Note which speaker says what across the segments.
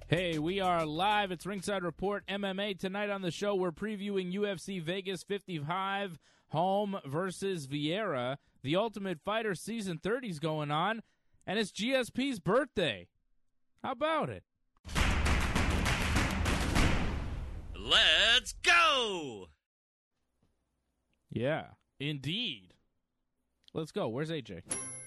Speaker 1: Hey, we are live. It's Ringside Report MMA. Tonight on the show, we're previewing UFC Vegas 55, Holm versus Vieira. The Ultimate Fighter Season 30 is going on, and it's GSP's birthday. How about it?
Speaker 2: Let's go!
Speaker 1: Yeah, indeed. Let's go. Where's AJ?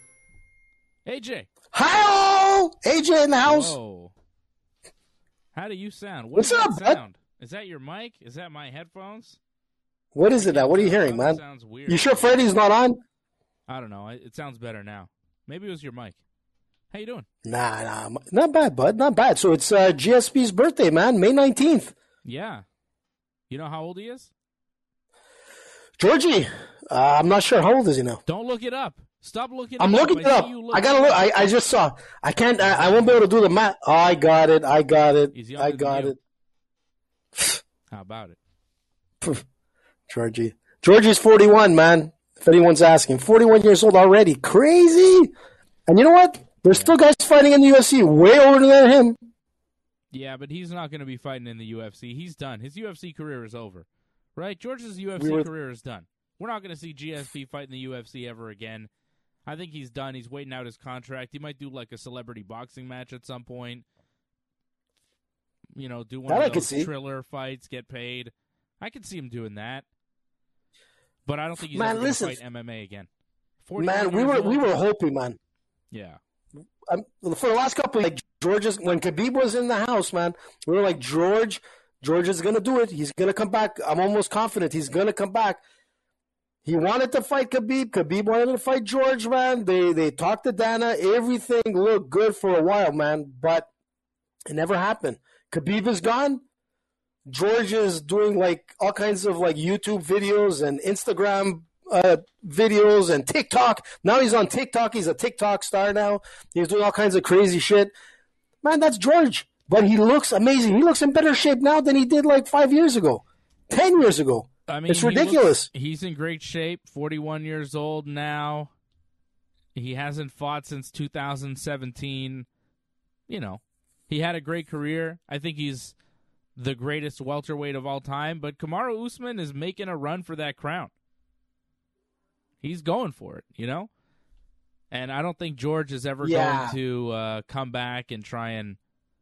Speaker 1: AJ!
Speaker 3: Hi, AJ in the house.
Speaker 1: Whoa. How do you sound?
Speaker 3: What's
Speaker 1: does
Speaker 3: up,
Speaker 1: that
Speaker 3: bud?
Speaker 1: sound? Is that your mic? Is that my headphones?
Speaker 3: What is it now? What are you hearing, man?
Speaker 1: Sounds weird.
Speaker 3: You sure Freddie's not on?
Speaker 1: I don't know. It sounds better now. Maybe it was your mic. How you doing?
Speaker 3: Nah, not bad, bud. Not bad. So it's GSP's birthday, man. May 19th.
Speaker 1: Yeah. You know how old he is?
Speaker 3: Georgie, I'm not sure. How old is he now?
Speaker 1: Don't look it up. Stop looking
Speaker 3: I'm
Speaker 1: it up.
Speaker 3: looking it up. I gotta look. I just saw. I can't. I won't be able to do the math. Oh, I got it.
Speaker 1: He's younger
Speaker 3: I
Speaker 1: than
Speaker 3: got
Speaker 1: you.
Speaker 3: it.
Speaker 1: How about it?
Speaker 3: Georgie's 41, man. If anyone's asking, 41 years old already. Crazy. And you know what? There's still guys fighting in the UFC way older than him.
Speaker 1: Yeah, but he's not going to be fighting in the UFC. He's done. His UFC career is over. Right? George's UFC career is done. We're not going to see GSP fight in the UFC ever again. I think he's done. He's waiting out his contract. He might do like a celebrity boxing match at some point. You know, do one of those Triller fights, get paid. I could see him doing that. But I don't think he's ever going to fight MMA again.
Speaker 3: Man, we were hoping, man.
Speaker 1: Yeah.
Speaker 3: For the last couple of years, when Khabib was in the house, man, we were like, George is going to do it. He's going to come back. I'm almost confident he's going to come back. He wanted to fight Khabib. Khabib wanted to fight George, man. They talked to Dana. Everything looked good for a while, man, but it never happened. Khabib is gone. George is doing like all kinds of like YouTube videos and Instagram videos and TikTok. Now he's on TikTok. He's a TikTok star now. He's doing all kinds of crazy shit. Man, that's George. But he looks amazing. He looks in better shape now than he did like 5 years ago, 10 years ago.
Speaker 1: I mean,
Speaker 3: it's ridiculous.
Speaker 1: He's in great shape, 41 years old now. He hasn't fought since 2017. You know, he had a great career. I think he's the greatest welterweight of all time, but Kamaru Usman is making a run for that crown. He's going for it, you know? And I don't think George is ever going to come back and try and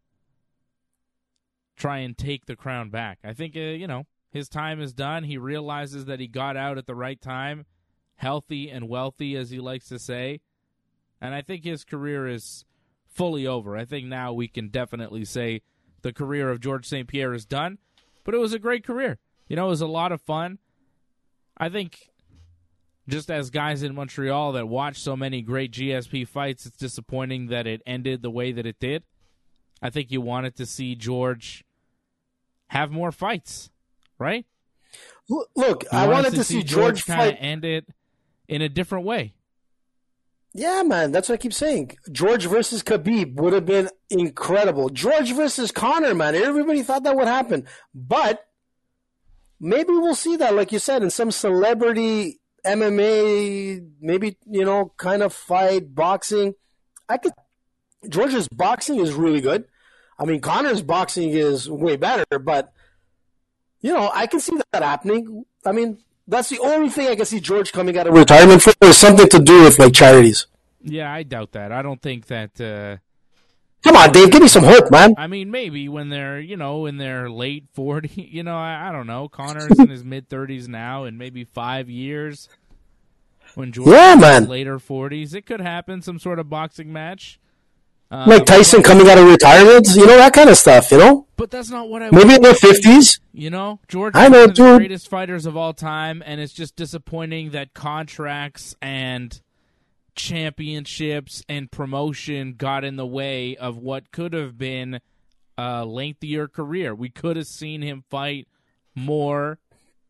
Speaker 1: take the crown back. I think, you know, his time is done. He realizes that he got out at the right time, healthy and wealthy, as he likes to say. And I think his career is fully over. I think now we can definitely say the career of George St. Pierre is done. But it was a great career. You know, it was a lot of fun. I think just as guys in Montreal that watch so many great GSP fights, it's disappointing that it ended the way that it did. I think you wanted to see George have more fights. Right?
Speaker 3: Look, I wanted to see George
Speaker 1: kind of end it in a different way.
Speaker 3: Yeah, man, that's what I keep saying. George versus Khabib would have been incredible. George versus Conor, man, everybody thought that would happen. But maybe we'll see that, like you said, in some celebrity MMA, maybe, you know, kind of fight, boxing. George's boxing is really good. I mean, Conor's boxing is way better, but you know, I can see that happening. I mean, that's the only thing I can see George coming out of retirement for is something to do with, like, charities.
Speaker 1: Yeah, I doubt that. I don't think that...
Speaker 3: Come on, Dave, give me some hope, man.
Speaker 1: I mean, maybe when they're, you know, in their late 40s, you know, I don't know. Connor's in his mid-30s now, in maybe 5 years. When George is in his later 40s, it could happen, some sort of boxing match.
Speaker 3: Like Tyson coming out of retirement, you know, that kind of stuff, you know?
Speaker 1: But that's not what I
Speaker 3: maybe in their 50s.
Speaker 1: You know, George is one of the greatest fighters of all time, and it's just disappointing that contracts and championships and promotion got in the way of what could have been a lengthier career. We could have seen him fight more.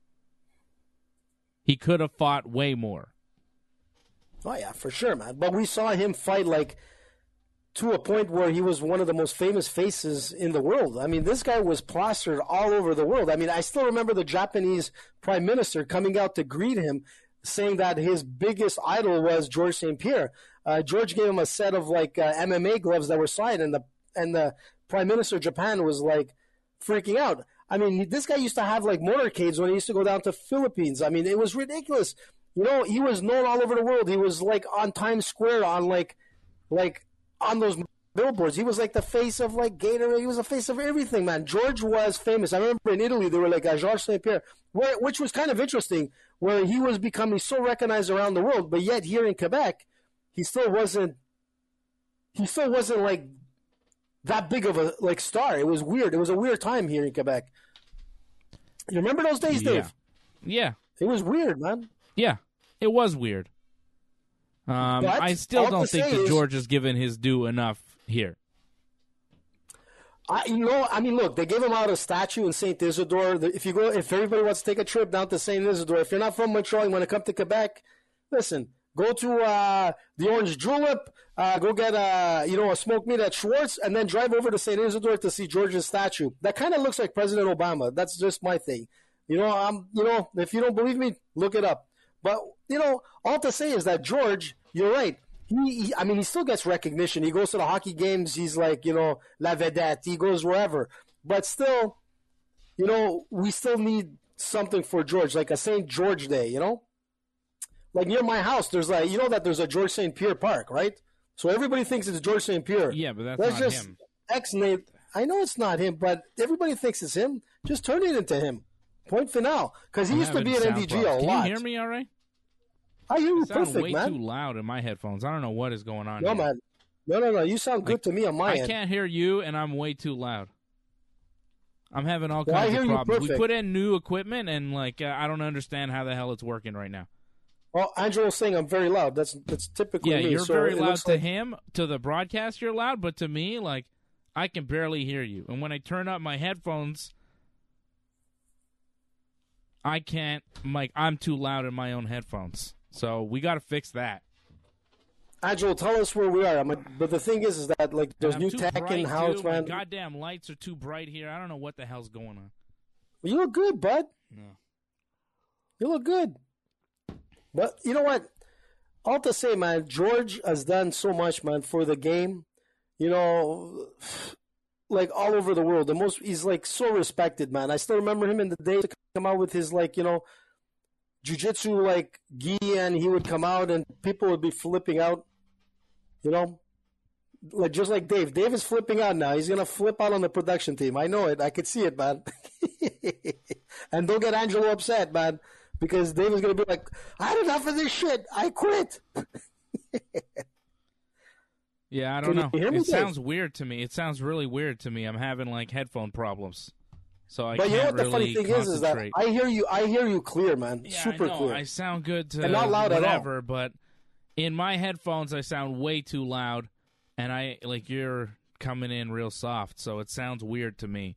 Speaker 1: He could have fought way more.
Speaker 3: Oh, yeah, for sure, man. But we saw him fight, like, to a point where he was one of the most famous faces in the world. I mean, this guy was plastered all over the world. I mean, I still remember the Japanese prime minister coming out to greet him, saying that his biggest idol was George St. Pierre. George gave him a set of, like, MMA gloves that were signed, and the prime minister of Japan was like freaking out. I mean, this guy used to have like motorcades when he used to go down to Philippines. I mean, it was ridiculous. You know, he was known all over the world. He was like on Times Square on like on those billboards. He was like the face of like Gatorade. He was the face of everything, man. George was famous. I remember in Italy they were like Georges St-Pierre, which was kind of interesting, where he was becoming so recognized around the world, but yet here in Quebec, he still wasn't like that big of a like star. It was weird. It was a weird time here in Quebec. You remember those days, Dave?
Speaker 1: Yeah.
Speaker 3: It was weird, man.
Speaker 1: Yeah, it was weird. I still don't think that George is given his due enough here. Look, they gave him out a statue in Saint Isidore. If everybody wants to take a trip down to Saint Isidore, if you're not from Montreal, you want to come to Quebec, listen, go to the Orange Julep, go get a smoked meat at Schwartz, and then drive over to Saint Isidore to see George's statue. That kind of looks like President Obama. That's just my thing. If you don't believe me, look it up. But all to say is that George, you're right. He still gets recognition. He goes to the hockey games. He's like, la vedette. He goes wherever. But still, we still need something for George, like a St. George Day, Like near my house, there's that there's a George St. Pierre Park, right? So everybody thinks it's George St. Pierre. Yeah, but that's not him.
Speaker 3: X-name. I know it's not him, but everybody thinks it's him. Just turn it into him. Point final. Because he used to be at NDG a lot.
Speaker 1: Can you hear me all right?
Speaker 3: I hear you
Speaker 1: perfect,
Speaker 3: man.
Speaker 1: You sound way too loud in my headphones. I don't know what is going on
Speaker 3: here.
Speaker 1: Man.
Speaker 3: No. You sound good to me on my end.
Speaker 1: I can't hear you, and I'm way too loud. I'm having all kinds of problems. We put in new equipment, and I don't understand how the hell it's working right now.
Speaker 3: Well, Angelo's saying I'm very loud. That's typically me.
Speaker 1: Yeah, you're very loud to him. To the broadcast, you're loud, but to me, I can barely hear you. And when I turn up my headphones, I can't. I'm too loud in my own headphones. So we got to fix that.
Speaker 3: Angelo, tell us where we are. But the thing is that there's new tech in house, man.
Speaker 1: My goddamn lights are too bright here. I don't know what the hell's going on.
Speaker 3: Well, you look good, bud.
Speaker 1: No.
Speaker 3: You look good. But you know what? All to say, man, George has done so much, man, for the game. All over the world. He's so respected, man. I still remember him in the day to come out with his jiu-jitsu gi, and he would come out and people would be flipping out. Just like Dave. Dave is flipping out now. He's gonna flip out on the production team. I know it. I could see it, man. And don't get Angelo upset, man. Because Dave is going to be like, I had enough of this shit. I quit.
Speaker 1: Yeah, I don't know. It sounds weird to me. It sounds really weird to me. I'm having headphone problems. So I can't really concentrate. But you know what the funny thing is that I hear you clear, man.
Speaker 3: Yeah, super clear.
Speaker 1: I sound good to
Speaker 3: and not loud
Speaker 1: whatever,
Speaker 3: at all.
Speaker 1: But in my headphones I sound way too loud, and you're coming in real soft, so it sounds weird to me.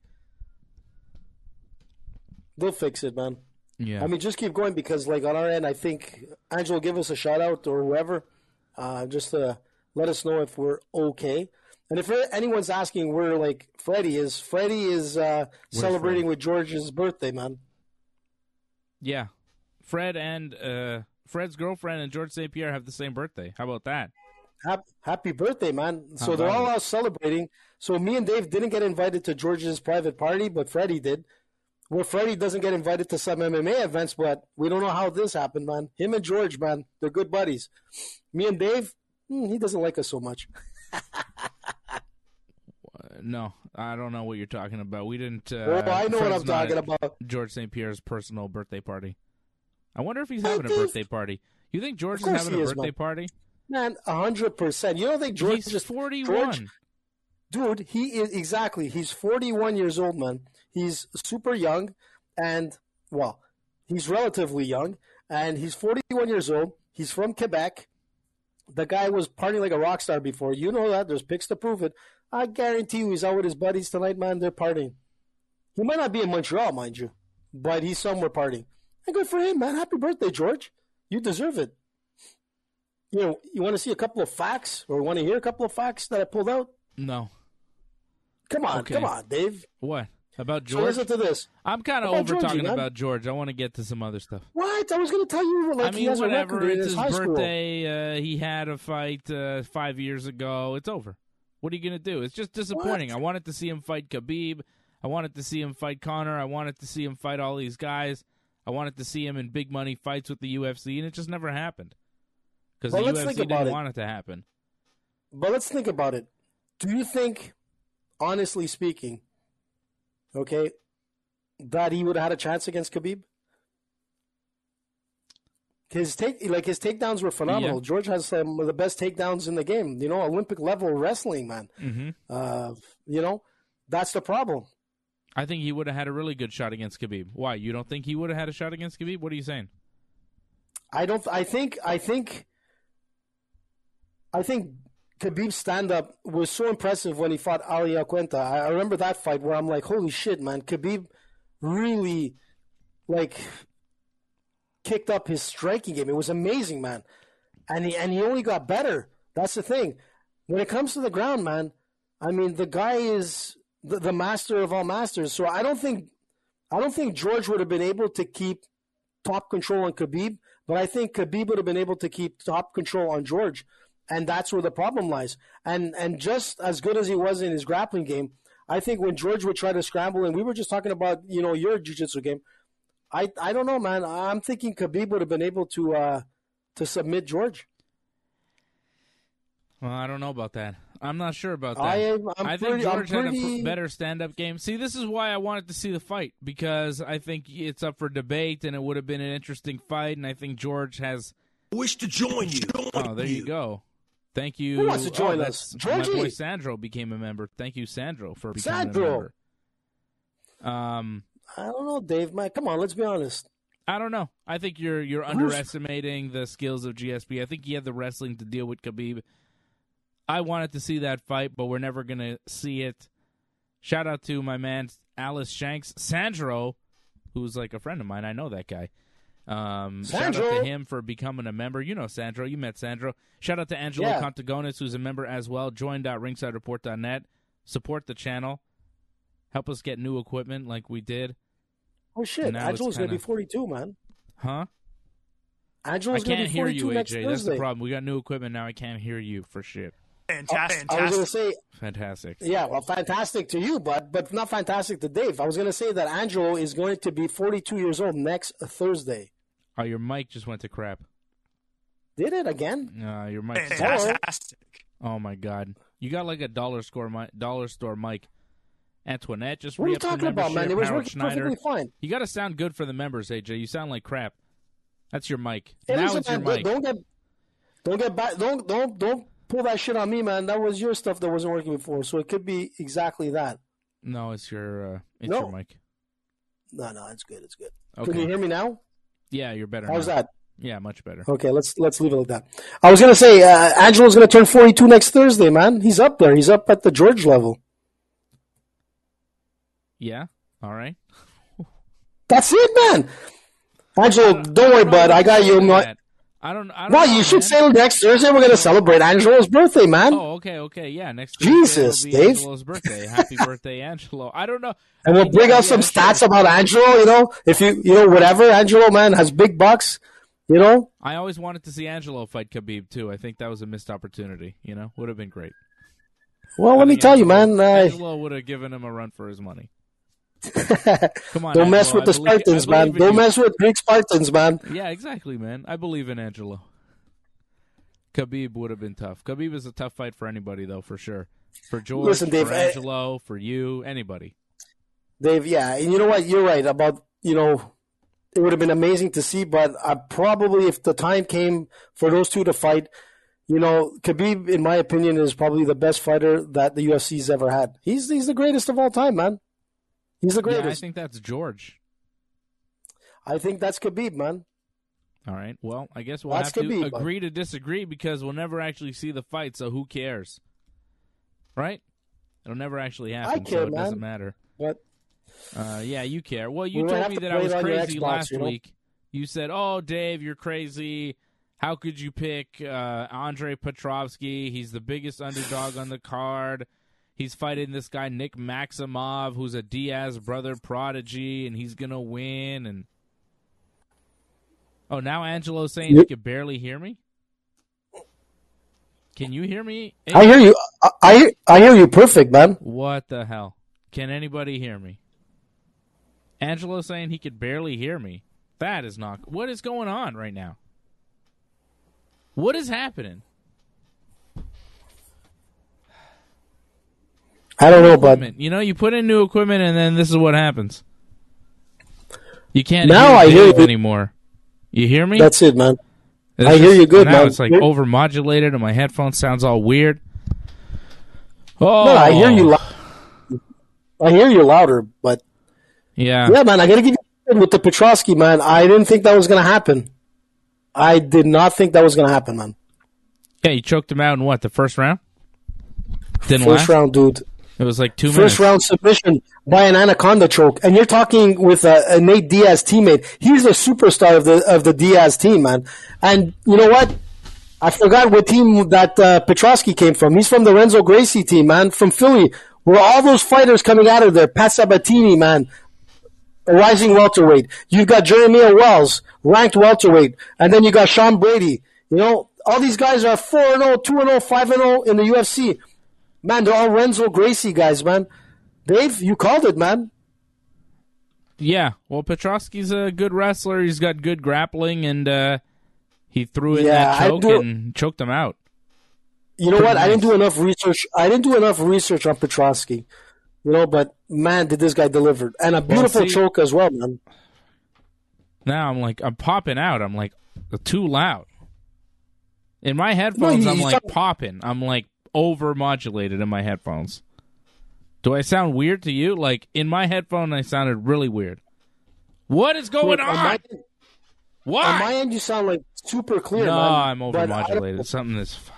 Speaker 3: They'll fix it, man.
Speaker 1: Yeah.
Speaker 3: Just keep going because, on our end, I think Angelo will give us a shout out or whoever, just to let us know if we're okay. And if anyone's asking where Freddie is celebrating with George's birthday, man.
Speaker 1: Yeah, Fred and Fred's girlfriend and George St. Pierre have the same birthday. How about that?
Speaker 3: Happy birthday, man! So they're all out celebrating. So me and Dave didn't get invited to George's private party, but Freddie did. Where Freddie doesn't get invited to some MMA events, but we don't know how this happened, man. Him and George, man, they're good buddies. Me and Dave, he doesn't like us so much.
Speaker 1: No, I don't know what you're talking about. We didn't.
Speaker 3: I know what I'm talking about.
Speaker 1: George St. Pierre's personal birthday party. I wonder if he's having a birthday party. You think George is having a birthday party?
Speaker 3: Man, 100%. You don't think George
Speaker 1: is 41?
Speaker 3: Dude, he is exactly. He's 41 years old, man. He's super young, and he's relatively young, and he's 41 years old. He's from Quebec. The guy was partying like a rock star before. You know that. There's pics to prove it. I guarantee you he's out with his buddies tonight, man. They're partying. He might not be in Montreal, mind you, but he's somewhere partying. And good for him, man. Happy birthday, George. You deserve it. You want to see a couple of facts or want to hear a couple of facts that I pulled out?
Speaker 1: No.
Speaker 3: Come on, Dave.
Speaker 1: What? About George?
Speaker 3: So listen to this.
Speaker 1: I'm kind of over talking about George. I want to get to some other stuff.
Speaker 3: What? I was going to tell you, he has
Speaker 1: whatever.
Speaker 3: a record in
Speaker 1: his
Speaker 3: his high
Speaker 1: birthday. He had a fight 5 years ago. It's over. What are you going to do? It's just disappointing.
Speaker 3: What?
Speaker 1: I wanted to see him fight Khabib. I wanted to see him fight Conor. I wanted to see him fight all these guys. I wanted to see him in big money fights with the UFC, and it just never happened. Because the UFC didn't want it to happen.
Speaker 3: But let's think about it. Do you think, honestly speaking, okay, that he would have had a chance against Khabib? His takedowns were phenomenal.
Speaker 1: Yeah.
Speaker 3: George has some of the best takedowns in the game. Olympic level wrestling, man.
Speaker 1: Mm-hmm.
Speaker 3: That's the problem.
Speaker 1: I think he would have had a really good shot against Khabib. Why? You don't think he would have had a shot against Khabib? What are you saying?
Speaker 3: I think Khabib's stand-up was so impressive when he fought Ali Alquenta. I remember that fight where I'm like, holy shit, man. Khabib really, kicked up his striking game. It was amazing, man. And he only got better. That's the thing. When it comes to the ground, man, I mean, the guy is the master of all masters. So I don't think George would have been able to keep top control on Khabib, but I think Khabib would have been able to keep top control on George. And that's where the problem lies. And just as good as he was in his grappling game, I think when George would try to scramble, and we were just talking about, your jiu-jitsu game, I don't know, man. I'm thinking Khabib would have been able to submit George.
Speaker 1: Well, I don't know about that. I'm not sure about that.
Speaker 3: I
Speaker 1: think George had a better stand-up game. See, this is why I wanted to see the fight, because I think it's up for debate, and it would have been an interesting fight, and I think George has...
Speaker 4: Wish to join you.
Speaker 1: Oh, there you go. Thank you.
Speaker 3: Who wants to join us?
Speaker 1: My
Speaker 3: Georgie.
Speaker 1: boy Sandro became a member. Thank you, Sandro, for becoming a member.
Speaker 3: I don't know, Dave. Man, come on, let's be honest.
Speaker 1: I don't know. I think you're underestimating the skills of GSP. I think he had the wrestling to deal with Khabib. I wanted to see that fight, but we're never going to see it. Shout out to my man, Alice Shanks. Sandro, who's like a friend of mine. I know that guy. Shout out to him for becoming a member. You know Sandro. You met Sandro. Shout out to Angelo Contagonis, who's a member as well. Join.ringsidereport.net. Support the channel. Help us get new equipment like we did.
Speaker 3: Oh, shit. Angelo's going to be 42, man.
Speaker 1: Huh?
Speaker 3: Angelo's going to be 42
Speaker 1: next Thursday. I can't hear you, AJ. That's the problem. We got new equipment now. I can't hear you for shit.
Speaker 4: Fantastic.
Speaker 3: I was going to say...
Speaker 1: Fantastic.
Speaker 3: Yeah, well, fantastic to you, but not fantastic to Dave. I was going to say that Angelo is going to be 42 years old next Thursday.
Speaker 1: Oh, your mic just went to crap.
Speaker 3: Did it again?
Speaker 1: Your mic.
Speaker 4: Fantastic.
Speaker 1: Oh, my God. You got like a dollar store mic. Antoinette just
Speaker 3: what are you talking about, man? It was working perfectly fine.
Speaker 1: You got to sound good for the members, AJ. You sound like crap. That's your mic.
Speaker 3: Hey,
Speaker 1: now
Speaker 3: listen,
Speaker 1: it's your
Speaker 3: man,
Speaker 1: mic.
Speaker 3: Don't get back. Don't pull that shit on me, man. That was your stuff that wasn't working before, so it could be exactly that.
Speaker 1: No, it's your mic.
Speaker 3: No, it's good. It's good.
Speaker 1: Okay.
Speaker 3: Can you hear me now?
Speaker 1: Yeah, you're better.
Speaker 3: How's
Speaker 1: now.
Speaker 3: that?
Speaker 1: Yeah, much better.
Speaker 3: Okay, let's leave it like that. I was gonna say Angelo's gonna turn 42 next Thursday, man. He's up there. He's up at the George level.
Speaker 1: Yeah. All right.
Speaker 3: That's it, man. Angelo, don't worry, bud. I got you.
Speaker 1: I don't
Speaker 3: Well,
Speaker 1: know,
Speaker 3: you should
Speaker 1: man.
Speaker 3: say next Thursday we're gonna celebrate Angelo's birthday, man.
Speaker 1: Oh, okay. Yeah, next
Speaker 3: Jesus,
Speaker 1: Thursday will be
Speaker 3: Dave.
Speaker 1: Angelo's birthday. Happy birthday, Angelo. I don't know.
Speaker 3: And we'll bring out some stats about Angelo. If whatever. Angelo, man, has big bucks.
Speaker 1: I always wanted to see Angelo fight Khabib too. I think that was a missed opportunity. Would have been great.
Speaker 3: Well, let me tell you, man.
Speaker 1: Angelo would have given him a run for his money. Come on,
Speaker 3: don't mess with the Spartans, man. Don't mess with Greek Spartans, man.
Speaker 1: Yeah, exactly, man. I believe in Angelo. Khabib would have been tough. Khabib is a tough fight for anybody, though, for sure. For George,
Speaker 3: listen, Dave,
Speaker 1: for Angelo, for you, anybody.
Speaker 3: Dave, yeah, and you know what? You're right about, it would have been amazing to see, but probably if the time came for those two to fight, Khabib, in my opinion, is probably the best fighter that the UFC's ever had. He's the greatest of all time, man. He's the greatest.
Speaker 1: Yeah, I think that's George.
Speaker 3: I think that's Khabib, man.
Speaker 1: All right. Well, I guess we'll have to agree to disagree because we'll never actually see the fight, so who cares? Right? It'll never actually happen, so it doesn't matter.
Speaker 3: But
Speaker 1: yeah, you care. Well, you told me that I was crazy last week. You said, "Oh, Dave, you're crazy. How could you pick Andre Petrovsky? He's the biggest underdog on the card. He's fighting this guy, Nick Maximov, who's a Diaz brother prodigy, and he's going to win." And oh, now Angelo's saying he can barely hear me? Can you hear me?
Speaker 3: I hear you. I hear you perfect, man.
Speaker 1: What the hell? Can anybody hear me? Angelo saying he could barely hear me. That is not... What is going on right now? What is happening?
Speaker 3: I don't know, bud.
Speaker 1: You know, you put in new equipment and then this is what happens. You can't
Speaker 3: Now I hear
Speaker 1: Dave
Speaker 3: you
Speaker 1: anymore. You hear me?
Speaker 3: That's it, man.
Speaker 1: It's
Speaker 3: I hear you good,
Speaker 1: now
Speaker 3: man.
Speaker 1: It's like overmodulated and my headphones sounds all weird. Oh,
Speaker 3: No, I hear you. I hear you louder, but
Speaker 1: yeah,
Speaker 3: man. I gotta give you with the Petrosky, man. I didn't think that was gonna happen. I did not think that was gonna happen, man.
Speaker 1: Yeah, you choked him out in what, the first round? Didn't
Speaker 3: First
Speaker 1: last?
Speaker 3: round, dude.
Speaker 1: It was like 2 minutes.
Speaker 3: First round submission by an anaconda choke, and you're talking with a Nate Diaz teammate. He's the superstar of the Diaz team, man. And you know what? I forgot what team that Petrosky came from. He's from the Renzo Gracie team, man, from Philly, where all those fighters coming out of there. Pat Sabatini, man, a rising welterweight. You've got Jeremiah Wells, ranked welterweight, and then you got Sean Brady. You know, all these guys are 4-0, 2-0, 5-0 in the UFC. Man, they're all Renzo Gracie guys, man. Dave, you called it, man.
Speaker 1: Yeah, well, Petrosky's a good wrestler. He's got good grappling, and he threw in that choke and choked him out.
Speaker 3: You know what? Nice. I didn't do enough research. I didn't do enough research on Petrosky. You know, but man, did this guy deliver. And a beautiful choke as well, man.
Speaker 1: Now I'm popping out. I'm like, too loud. In my headphones, I'm like popping. I'm like over-modulated in my headphones. Do I sound weird to you? Like, in my headphone, I sounded really weird. What is going on? Why?
Speaker 3: On my end, you sound like super clear,
Speaker 1: no,
Speaker 3: man.
Speaker 1: I'm over-modulated. Something is fucked.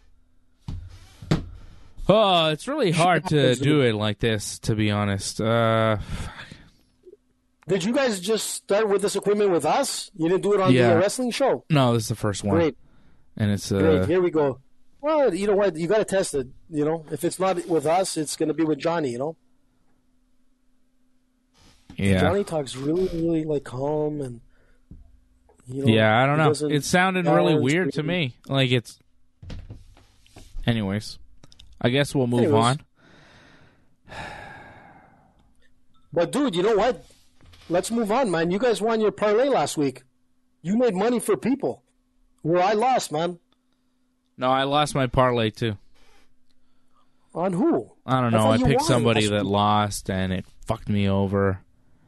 Speaker 1: Oh, it's really hard to do it like this, to be honest.
Speaker 3: Did you guys just start with this equipment with us? You didn't do it on the wrestling show?
Speaker 1: No, this is the first one.
Speaker 3: Great.
Speaker 1: And it's
Speaker 3: Great. Here we go. Well, you know what? You got to test it. You know, if it's not with us, it's going to be with Johnny. You know.
Speaker 1: Yeah.
Speaker 3: Johnny talks really, really like calm and. You know,
Speaker 1: yeah, I don't know. It sounded really weird to me. Like it's. Anyways, I guess we'll move on.
Speaker 3: But dude, you know what? Let's move on, man. You guys won your parlay last week. You made money for people, where I lost, man.
Speaker 1: No, I lost my parlay too.
Speaker 3: On who?
Speaker 1: I don't know. I picked somebody that lost, and it fucked me over.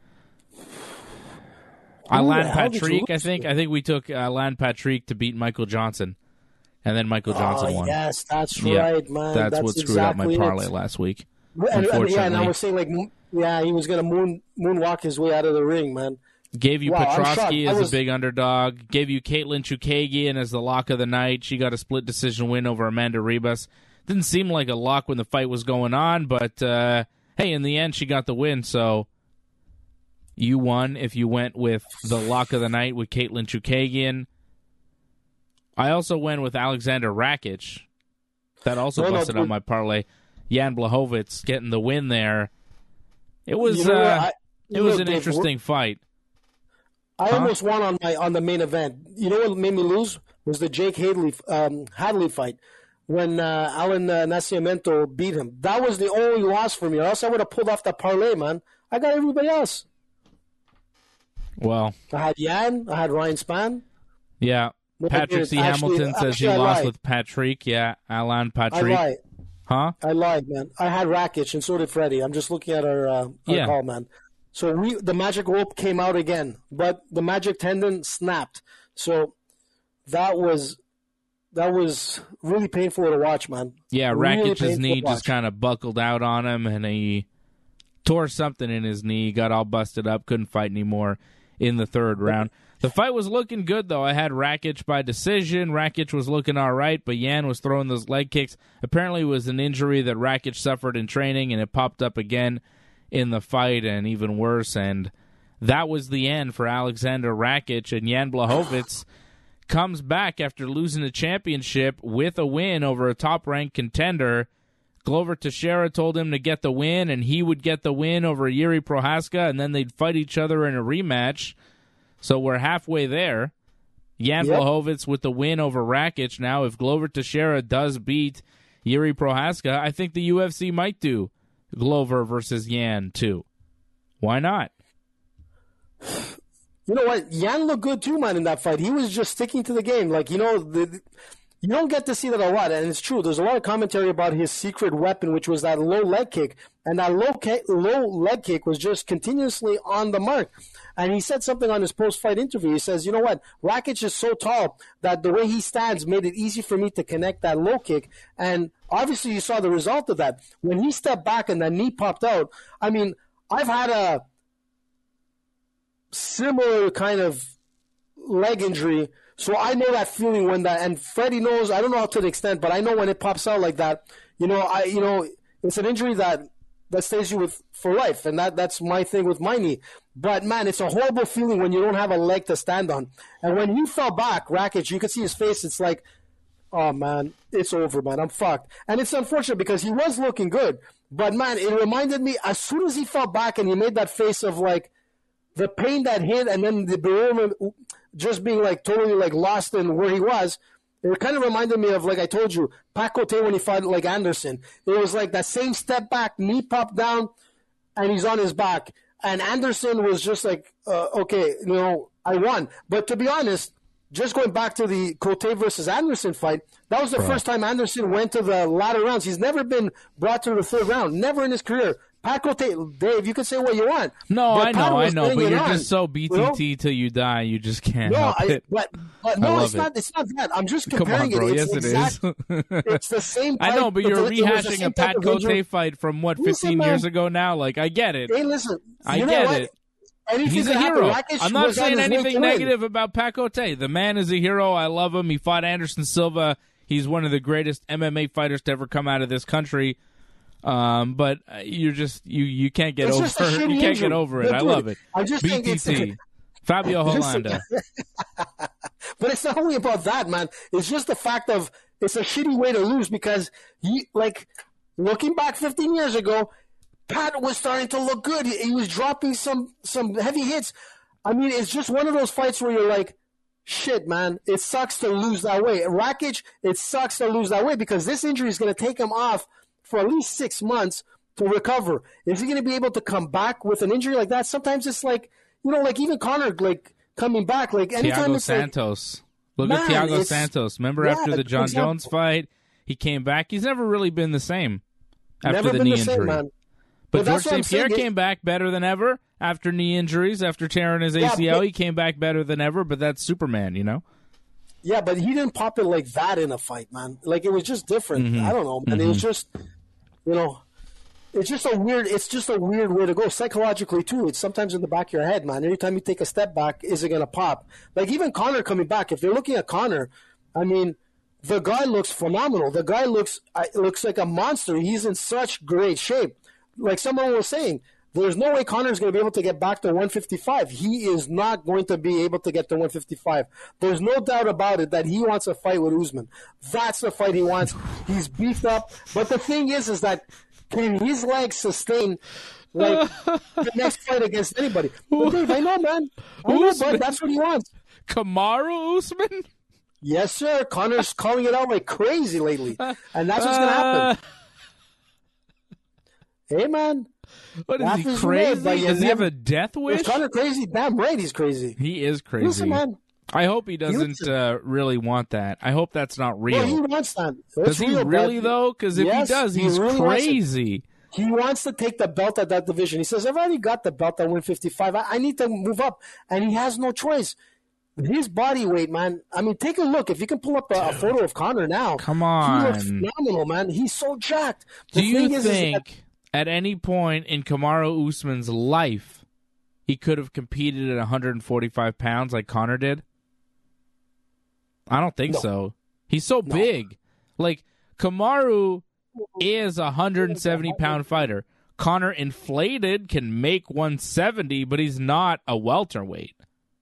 Speaker 1: Alan Patrick, I think we took Alan Patrick to beat Michael Johnson, and then Michael Johnson won.
Speaker 3: Yes, that's right, man.
Speaker 1: That's what screwed up my parlay last week. Unfortunately,
Speaker 3: and I was saying like, he was gonna moonwalk his way out of the ring, man.
Speaker 1: Gave you Petrosky as a big underdog. Gave you Caitlin Chukagian as the lock of the night. She got a split decision win over Amanda Ribas. Didn't seem like a lock when the fight was going on, but hey, in the end, she got the win, so you won if you went with the lock of the night with Caitlin Chukagian. I also went with Alexander Rakic. That also busted on my parlay. Jan Blachowicz getting the win there. It was an interesting fight.
Speaker 3: I almost won on the main event. You know what made me lose? Was the Jake Hadley fight when Alan Nascimento beat him. That was the only loss for me, or else I would have pulled off the parlay, man. I got everybody else.
Speaker 1: Well,
Speaker 3: I had Jan. I had Ryan Spann.
Speaker 1: Yeah. Patrick C. Hamilton says you lost with Patrick. Yeah, Alan Patrick.
Speaker 3: I lied.
Speaker 1: Huh?
Speaker 3: I lied, man. I had Rakic, and so did Freddie. I'm just looking at our call, man. So the magic rope came out again, but the magic tendon snapped. So that was really painful to watch, man.
Speaker 1: Yeah, really Rakic's knee just kind of buckled out on him, and he tore something in his knee, got all busted up, couldn't fight anymore in the third round. The fight was looking good, though. I had Rakic by decision. Rakic was looking all right, but Jan was throwing those leg kicks. Apparently it was an injury that Rakic suffered in training, and it popped up again in the fight, and even worse. And that was the end for Alexander Rakic, and Jan Blachowicz comes back after losing the championship with a win over a top-ranked contender. Glover Teixeira told him to get the win, and he would get the win over Yuri Prohaska, and then they'd fight each other in a rematch. So we're halfway there. Jan
Speaker 3: Yep.
Speaker 1: Blachowicz with the win over Rakic. Now, if Glover Teixeira does beat Yuri Prohaska, I think the UFC might do Glover versus Jan too. Why not?
Speaker 3: You know what? Jan looked good too, man, in that fight. He was just sticking to the game. Like, you don't get to see that a lot, and it's true. There's a lot of commentary about his secret weapon, which was that low leg kick, and that low leg kick was just continuously on the mark. And he said something on his post-fight interview. He says, you know what? Rakic is so tall that the way he stands made it easy for me to connect that low kick. And obviously you saw the result of that. When he stepped back and that knee popped out, I mean, I've had a similar kind of leg injury, so I know that feeling when that, and Freddie knows, I don't know to the extent, but I know when it pops out like that, it's an injury that stays you with for life, and that's my thing with my knee. But man, it's a horrible feeling when you don't have a leg to stand on. And when he fell back, Rakic, you could see his face, it's like, oh man, it's over, man, I'm fucked. And it's unfortunate because he was looking good, but man, it reminded me, as soon as he fell back and he made that face of like, the pain that hit, and then the bewilderment, just being like totally like lost in where he was, it kind of reminded me of, like I told you, Pat Cote when he fought like Anderson. It was like that same step back, knee popped down, and he's on his back. And Anderson was just like, okay, I won. But to be honest, just going back to the Cote versus Anderson fight, that was the first time Anderson went to the latter rounds. He's never been brought to the third round, never in his career. Pat Cote, Dave, you can say what you want.
Speaker 1: No, I know, but you're
Speaker 3: on,
Speaker 1: just so BTT till you die, you just can't help it.
Speaker 3: But no, it's not that. I'm just comparing
Speaker 1: Come on, bro.
Speaker 3: it.
Speaker 1: Yes, it is.
Speaker 3: It's the same type.
Speaker 1: I know, but you're rehashing a Pat Cote
Speaker 3: injury.
Speaker 1: fight from, 15 years ago now? Like, I get it.
Speaker 3: Hey, listen.
Speaker 1: I get it.
Speaker 3: Anything
Speaker 1: He's a
Speaker 3: that
Speaker 1: hero.
Speaker 3: happened,
Speaker 1: I'm not
Speaker 3: was on
Speaker 1: saying
Speaker 3: his way
Speaker 1: anything
Speaker 3: to win.
Speaker 1: negative about Pat Cote. The man is a hero. I love him. He fought Anderson Silva. He's one of the greatest MMA fighters to ever come out of this country. But you just you can't get over it. You can't get over it. I love it.
Speaker 3: I'm just
Speaker 1: BTT. Fabio Holanda.
Speaker 3: But it's not only about that, man. It's just the fact of it's a shitty way to lose because looking back 15 years ago, Pat was starting to look good. He was dropping some heavy hits. I mean, it's just one of those fights where you're like, shit, man, it sucks to lose that way. Rakic, it sucks to lose that way because this injury is going to take him off for at least 6 months to recover. Is he going to be able to come back with an injury like that? Sometimes it's like, like even Conor, like coming back, like anytime
Speaker 1: Thiago
Speaker 3: it's
Speaker 1: Santos.
Speaker 3: Like,
Speaker 1: Look at Thiago Santos. Remember after the John Jones fight, he came back. He's never really been the same after the knee injury.
Speaker 3: Same, man.
Speaker 1: But George St. Pierre came back better than ever after knee injuries. After tearing his ACL, he came back better than ever. But that's Superman,
Speaker 3: Yeah, but he didn't pop it like that in a fight, man. Like it was just different.
Speaker 1: Mm-hmm.
Speaker 3: I don't know, man. It was just, it's just a weird way to go psychologically too. It's sometimes in the back of your head, man. Every time you take a step back, is it gonna pop? Like even Conor coming back. If you're looking at Conor, I mean, the guy looks phenomenal. The guy looks like a monster. He's in such great shape. Like someone was saying, there's no way Conor's going to be able to get back to 155. He is not going to be able to get to 155. There's no doubt about it that he wants a fight with Usman. That's the fight he wants. He's beefed up. But the thing is that can his legs sustain the next fight against anybody? But Dave, I know, man. I know, but that's what he wants.
Speaker 1: Kamaru Usman?
Speaker 3: Yes, sir. Conor's calling it out like crazy lately. And that's what's going to happen. Hey, man.
Speaker 1: What is he, crazy? Does he have a death wish?
Speaker 3: Is Conor crazy? Damn right he's crazy.
Speaker 1: He is crazy.
Speaker 3: Listen, man.
Speaker 1: I hope he doesn't really want that. I hope that's not real.
Speaker 3: Well, he wants that.
Speaker 1: Does he really, though? Because if he does, he's really crazy.
Speaker 3: He wants to take the belt at that division. He says, I've already got the belt at 155. I need to move up. And he has no choice. His body weight, man. I mean, take a look. If you can pull up a photo of Conor now.
Speaker 1: Come on.
Speaker 3: He looks phenomenal, man. He's so jacked.
Speaker 1: Do you think at any point in Kamaru Usman's life he could have competed at 145 pounds like Conor did? I don't think so. He's so big. Like, Kamaru is a 170-pound fighter. Conor inflated can make 170, but he's not a welterweight.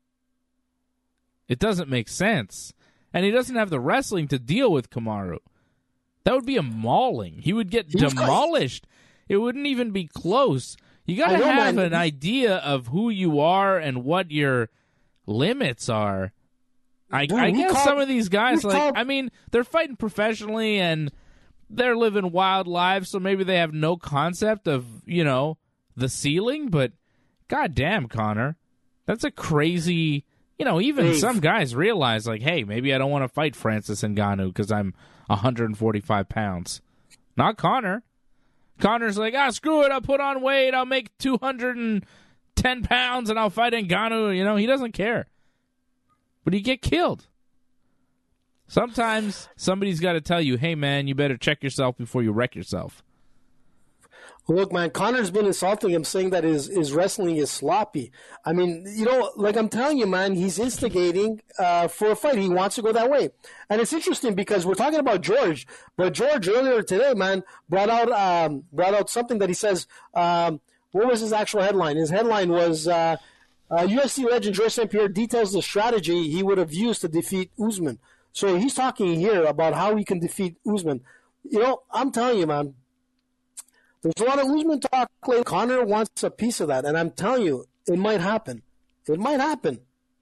Speaker 1: It doesn't make sense. And he doesn't have the wrestling to deal with Kamaru. That would be a mauling. He would get demolished. It wouldn't even be close. You got to have an idea of who you are and what your limits are. I
Speaker 3: Dude,
Speaker 1: guess some of these guys,
Speaker 3: we
Speaker 1: like,
Speaker 3: called-
Speaker 1: I mean, they're fighting professionally and they're living wild lives, so maybe they have no concept of, the ceiling, but goddamn, Connor, that's a crazy, even
Speaker 3: Dave.
Speaker 1: some guys realize, like, hey, maybe I don't want to fight Francis Ngannou because I'm 145 pounds. Not Connor. Connor's like, screw it, I'll put on weight, I'll make 210 pounds and I'll fight Ngannou. He doesn't care. But he get killed. Sometimes somebody's got to tell you, hey, man, you better check yourself before you wreck yourself.
Speaker 3: Look, man, Connor's been insulting him, saying that his wrestling is sloppy. I mean, like I'm telling you, man, he's instigating for a fight. He wants to go that way. And it's interesting because we're talking about George, but George earlier today, man, brought out something that he says, what was his actual headline? His headline was, UFC legend George St. Pierre details the strategy he would have used to defeat Usman. So he's talking here about how he can defeat Usman. I'm telling you, man, there's a lot of Usman talk lately. Conor wants a piece of that, and I'm telling you, it might happen. It might happen.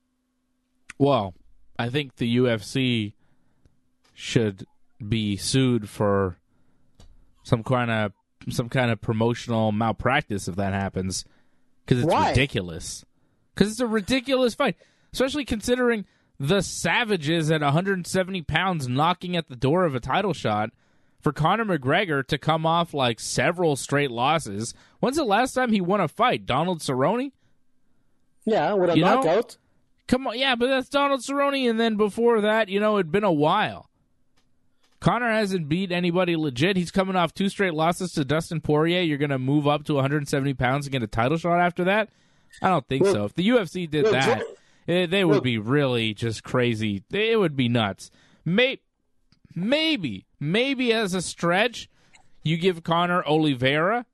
Speaker 1: Well, I think the UFC should be sued for some kind of promotional malpractice if that happens, because it's
Speaker 3: Why?
Speaker 1: ridiculous. Because it's a ridiculous fight, especially considering the savages at 170 pounds knocking at the door of a title shot. For Conor McGregor to come off like several straight losses. When's the last time he won a fight? Donald Cerrone?
Speaker 3: Yeah, with a
Speaker 1: You know?
Speaker 3: knockout.
Speaker 1: Come on, yeah, but that's Donald Cerrone, and then before that, it'd been a while. Conor hasn't beat anybody legit. He's coming off 2 straight losses to Dustin Poirier. You're going to move up to 170 pounds and get a title shot after that? I don't think so. If the UFC did that, they would be really just crazy. It would be nuts. Maybe as a stretch, you give Conor Oliveira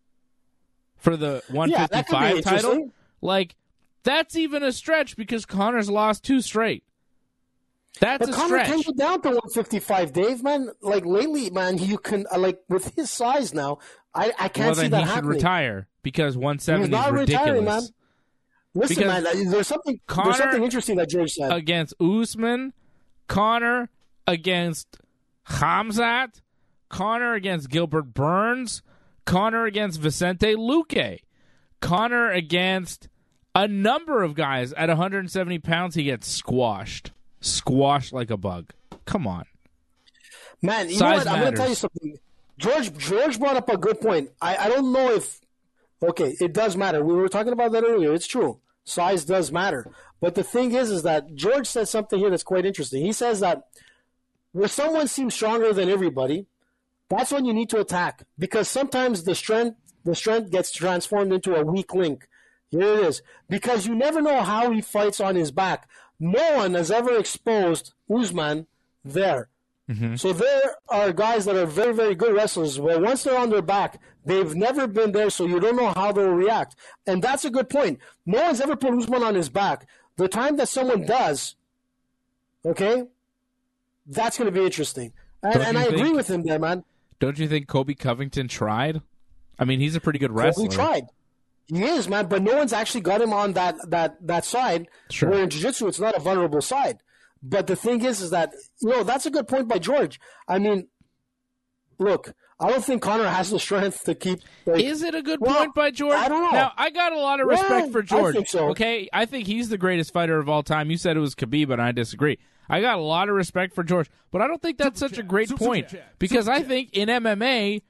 Speaker 1: for the 155 title.
Speaker 3: interesting.
Speaker 1: Like, that's even a stretch because Conor's lost 2 straight. That's
Speaker 3: But
Speaker 1: a
Speaker 3: Conor
Speaker 1: stretch.
Speaker 3: can go down to 155, Dave, man. Like, lately, man, you can, with his size now, I can't
Speaker 1: Well,
Speaker 3: see
Speaker 1: then
Speaker 3: that
Speaker 1: he should
Speaker 3: happening.
Speaker 1: retire because 170
Speaker 3: He's not
Speaker 1: is
Speaker 3: retiring,
Speaker 1: ridiculous.
Speaker 3: man. Listen,
Speaker 1: Because
Speaker 3: man, there's something interesting that George said.
Speaker 1: Against Usman, Conor against Khamzat, Conor against Gilbert Burns, Conor against Vicente Luque, Conor against a number of guys at 170 pounds. He gets squashed like a bug. Come on.
Speaker 3: Man, you know
Speaker 1: Size
Speaker 3: what? I'm going to tell you
Speaker 1: matters.
Speaker 3: something. George brought up a good point. I don't know if... Okay, it does matter. We were talking about that earlier. It's true. Size does matter. But the thing is that George said something here that's quite interesting. He says that where someone seems stronger than everybody, that's when you need to attack. Because sometimes the strength gets transformed into a weak link. Here it is. Because you never know how he fights on his back. No one has ever exposed Usman there. So there are guys that are very, very good wrestlers, but once they're on their back, they've never been there, so you don't know how they'll react. And that's a good point. No one's ever put Usman on his back. The time that someone does, okay, that's going to be interesting. And I agree with him there, man.
Speaker 1: Don't you think Kobe Covington tried? I mean, he's a pretty good wrestler.
Speaker 3: Kobe tried. He is, man, but no one's actually got him on that side.
Speaker 1: Sure.
Speaker 3: Where in jiu-jitsu, it's not a vulnerable side. But the thing is that, that's a good point by George. I mean, look, I don't think Conor has the strength to keep...
Speaker 1: Is it a good point by George?
Speaker 3: I don't know.
Speaker 1: Now, I got a lot of respect for George.
Speaker 3: I think so.
Speaker 1: Okay, I think he's the greatest fighter of all time. You said it was Khabib, and I disagree. I got a lot of respect for George, but I don't think that's such a great point because I think in MMA,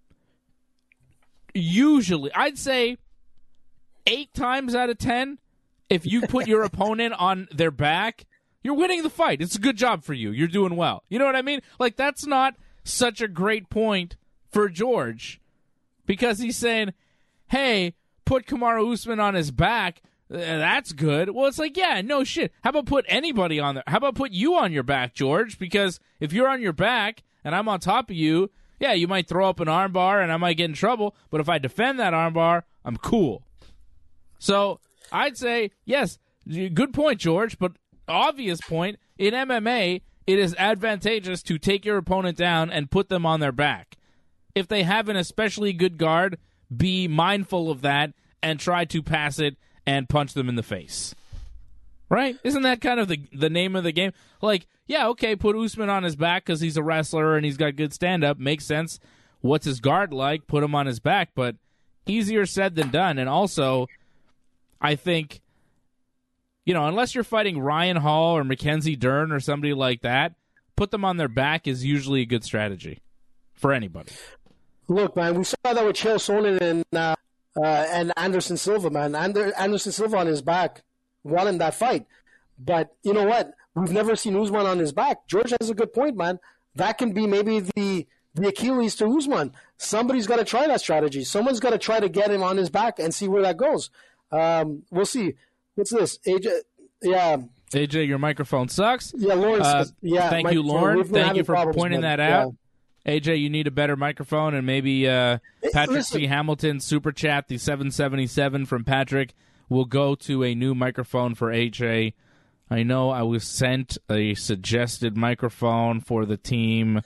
Speaker 1: usually, I'd say 8 times out of 10, if you put your opponent on their back, you're winning the fight. It's a good job for you. You're doing well. You know what I mean? Like, that's not such a great point for George because he's saying, hey, put Kamaru Usman on his back. That's good. Well, it's like, yeah, no shit. How about put anybody on there? How about put you on your back, George? Because if you're on your back and I'm on top of you, yeah, you might throw up an armbar and I might get in trouble. But if I defend that armbar, I'm cool. So I'd say, yes, good point, George, but obvious point, in MMA, it is advantageous to take your opponent down and put them on their back. If they have an especially good guard, be mindful of that and try to pass it and punch them in the face. Right? Isn't that kind of the name of the game? Like, yeah, okay, put Usman on his back because he's a wrestler and he's got good stand-up. Makes sense. What's his guard like? Put him on his back. But easier said than done. And also, I think, unless you're fighting Ryan Hall or Mackenzie Dern or somebody like that, put them on their back is usually a good strategy for anybody.
Speaker 3: Look, man, we saw that with Chael Sonnen and Anderson Silva, man. Anderson Silva on his back won in that fight. But you know what? We've never seen Usman on his back. George has a good point, man. That can be maybe the Achilles to Usman. Somebody's got to try that strategy. Someone's got to try to get him on his back and see where that goes. We'll see. What's this? AJ, yeah.
Speaker 1: AJ, your microphone sucks.
Speaker 3: Yeah, Lauren.
Speaker 1: Thank you, Lauren. Thank you for pointing that out.
Speaker 3: Yeah.
Speaker 1: AJ, you need a better microphone, and maybe Patrick C. Hamilton super chat the 777 from Patrick will go to a new microphone for AJ. I know I was sent a suggested microphone for the team,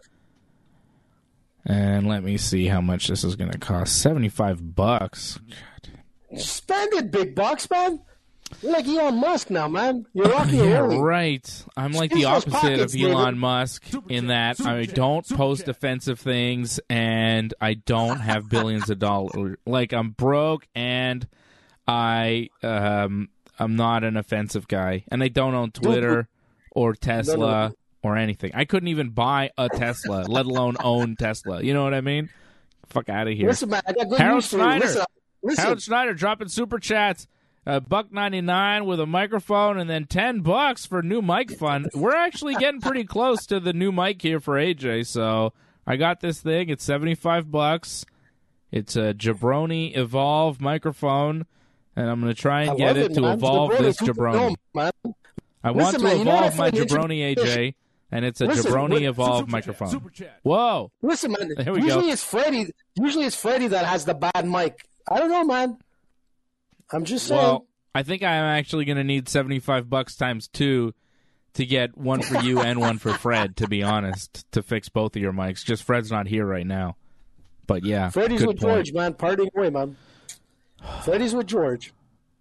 Speaker 1: and let me see how much this is going to cost. $75. God.
Speaker 3: Spend it, big bucks, man. You're like Elon Musk now, man. You're rocking and rolling.
Speaker 1: Right. I'm like the opposite of Elon Musk in that I don't post offensive things and I don't have billions of dollars. Like, I'm broke and I'm not an offensive guy. And I don't own Twitter or Tesla or anything. I couldn't even buy a Tesla, let alone own Tesla. You know what I mean? Fuck out of here.
Speaker 3: Listen, man, I got good
Speaker 1: Harold
Speaker 3: news for you.
Speaker 1: Schneider.
Speaker 3: Listen.
Speaker 1: Harold Schneider dropping super chats. $1.99 with a microphone, and then $10 for new mic fun. We're actually getting pretty close to the new mic here for AJ. So I got this thing. It's $75. It's a Jabroni Evolve microphone, and I'm going to try and get it to evolve this Jabroni. I want to evolve my Jabroni, AJ, and it's a Jabroni Evolve microphone. Whoa!
Speaker 3: Listen, man.
Speaker 1: There we
Speaker 3: usually
Speaker 1: go.
Speaker 3: it's Freddie. Usually it's Freddie that has the bad mic. I don't know, man. I'm just saying.
Speaker 1: Well, I think I'm actually going to need $75 times 2 to get one for you and one for Fred, to be honest, to fix both of your mics. Just Fred's not here right now. But yeah,
Speaker 3: Freddie's
Speaker 1: good
Speaker 3: with
Speaker 1: point.
Speaker 3: George, man. Partying away, man. Freddie's with George.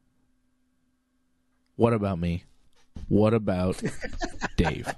Speaker 1: What about me? What about Dave?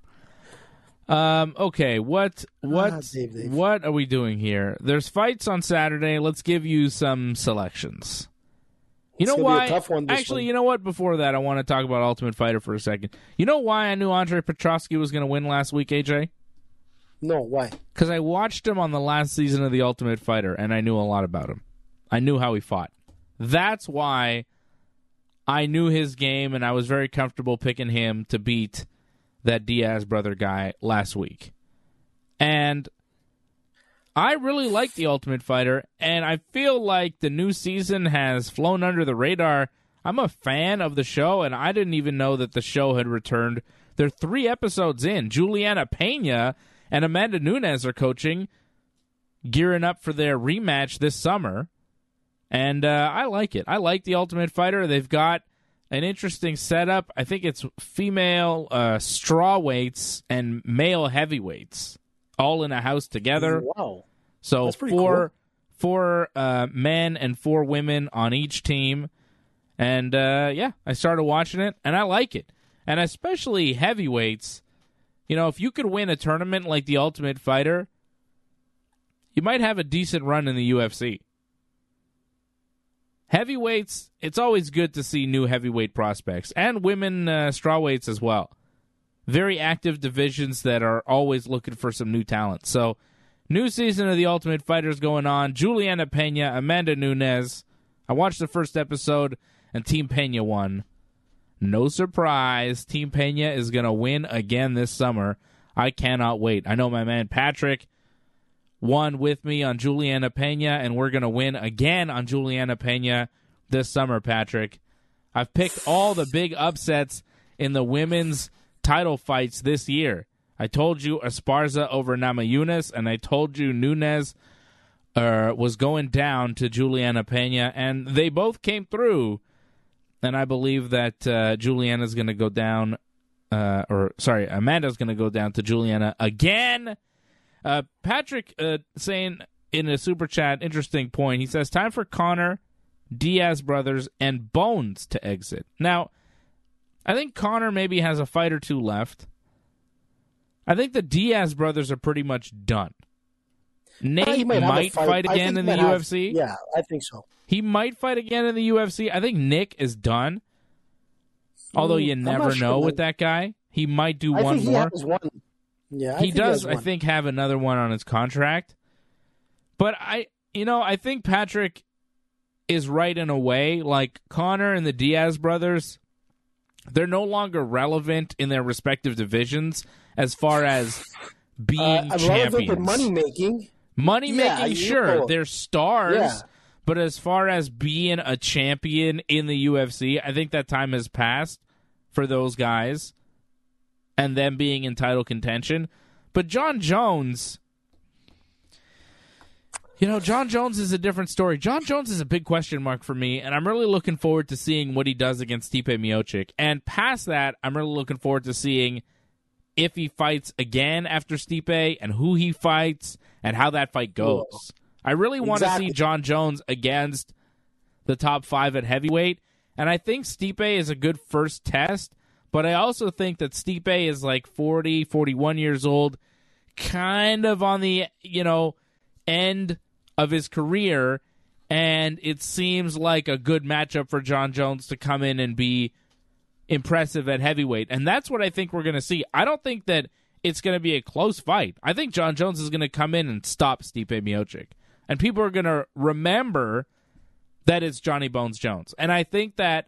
Speaker 1: Okay, what
Speaker 3: Dave.
Speaker 1: are we doing here? There's fights on Saturday. Let's give you some selections. You know
Speaker 3: It's gonna be
Speaker 1: why?
Speaker 3: a tough one, this
Speaker 1: Actually,
Speaker 3: one.
Speaker 1: you know what? Before that, I want to talk about Ultimate Fighter for a second. You know why I knew Andre Petrosky was going to win last week, AJ?
Speaker 3: No, why?
Speaker 1: Because I watched him on the last season of The Ultimate Fighter, and I knew a lot about him. I knew how he fought. That's why I knew his game, and I was very comfortable picking him to beat that Diaz brother guy last week. And I really like The Ultimate Fighter, and I feel like the new season has flown under the radar. I'm a fan of the show, and I didn't even know that the show had returned. They're 3 episodes in. Juliana Pena and Amanda Nunes are coaching, gearing up for their rematch this summer. And I like it. I like The Ultimate Fighter. They've got an interesting setup. I think it's female strawweights and male heavyweights all in a house together.
Speaker 3: Wow.
Speaker 1: So
Speaker 3: That's pretty
Speaker 1: four men and 4 women on each team. And, yeah, I started watching it, and I like it. And especially heavyweights. You know, if you could win a tournament like The Ultimate Fighter, you might have a decent run in the UFC. Heavyweights, it's always good to see new heavyweight prospects. And women strawweights as well. Very active divisions that are always looking for some new talent. So, new season of The Ultimate Fighter is going on. Juliana Pena, Amanda Nunes. I watched the first episode, and Team Pena won. No surprise. Team Pena is going to win again this summer. I cannot wait. I know my man Patrick won with me on Juliana Pena, and we're going to win again on Juliana Pena this summer, Patrick. I've picked all the big upsets in the women's title fights this year. I told you Esparza over Namajunas, and I told you Nunes was going down to Juliana Pena, and they both came through. And I believe that Juliana's going to go down, Amanda's going to go down to Juliana again. Patrick saying in a super chat, interesting point. He says, time for Conor, Diaz brothers, and Bones to exit. Now, I think Conor maybe has a fight or two left. I think the Diaz brothers are pretty much done. Nate might fight again in the UFC.
Speaker 3: Yeah, I think so.
Speaker 1: He might fight again in the UFC. I think Nick is done. Although you never know with that guy. He might do one more.
Speaker 3: Yeah,
Speaker 1: he does, I think, have another one on his contract. But I think Patrick is right in a way. Like, Conor and the Diaz brothers, they're no longer relevant in their respective divisions as far as being champions.
Speaker 3: Relevant in money-making.
Speaker 1: Money-making, sure. They're stars. But as far as being a champion in the UFC, I think that time has passed for those guys and them being in title contention. But Jon Jones, Jon Jones is a different story. Jon Jones is a big question mark for me, and I'm really looking forward to seeing what he does against Stipe Miocic. And past that, I'm really looking forward to seeing if he fights again after Stipe and who he fights and how that fight goes. I really want to see Jon Jones against the top 5 at heavyweight, and I think Stipe is a good first test, but I also think that Stipe is like 40, 41 years old, kind of on the, end of his career, and it seems like a good matchup for Jon Jones to come in and be impressive at heavyweight, and that's what I think we're going to see. I don't think that it's going to be a close fight. I think Jon Jones is going to come in and stop Stipe Miocic. And people are going to remember that it's Johnny Bones Jones. And I think that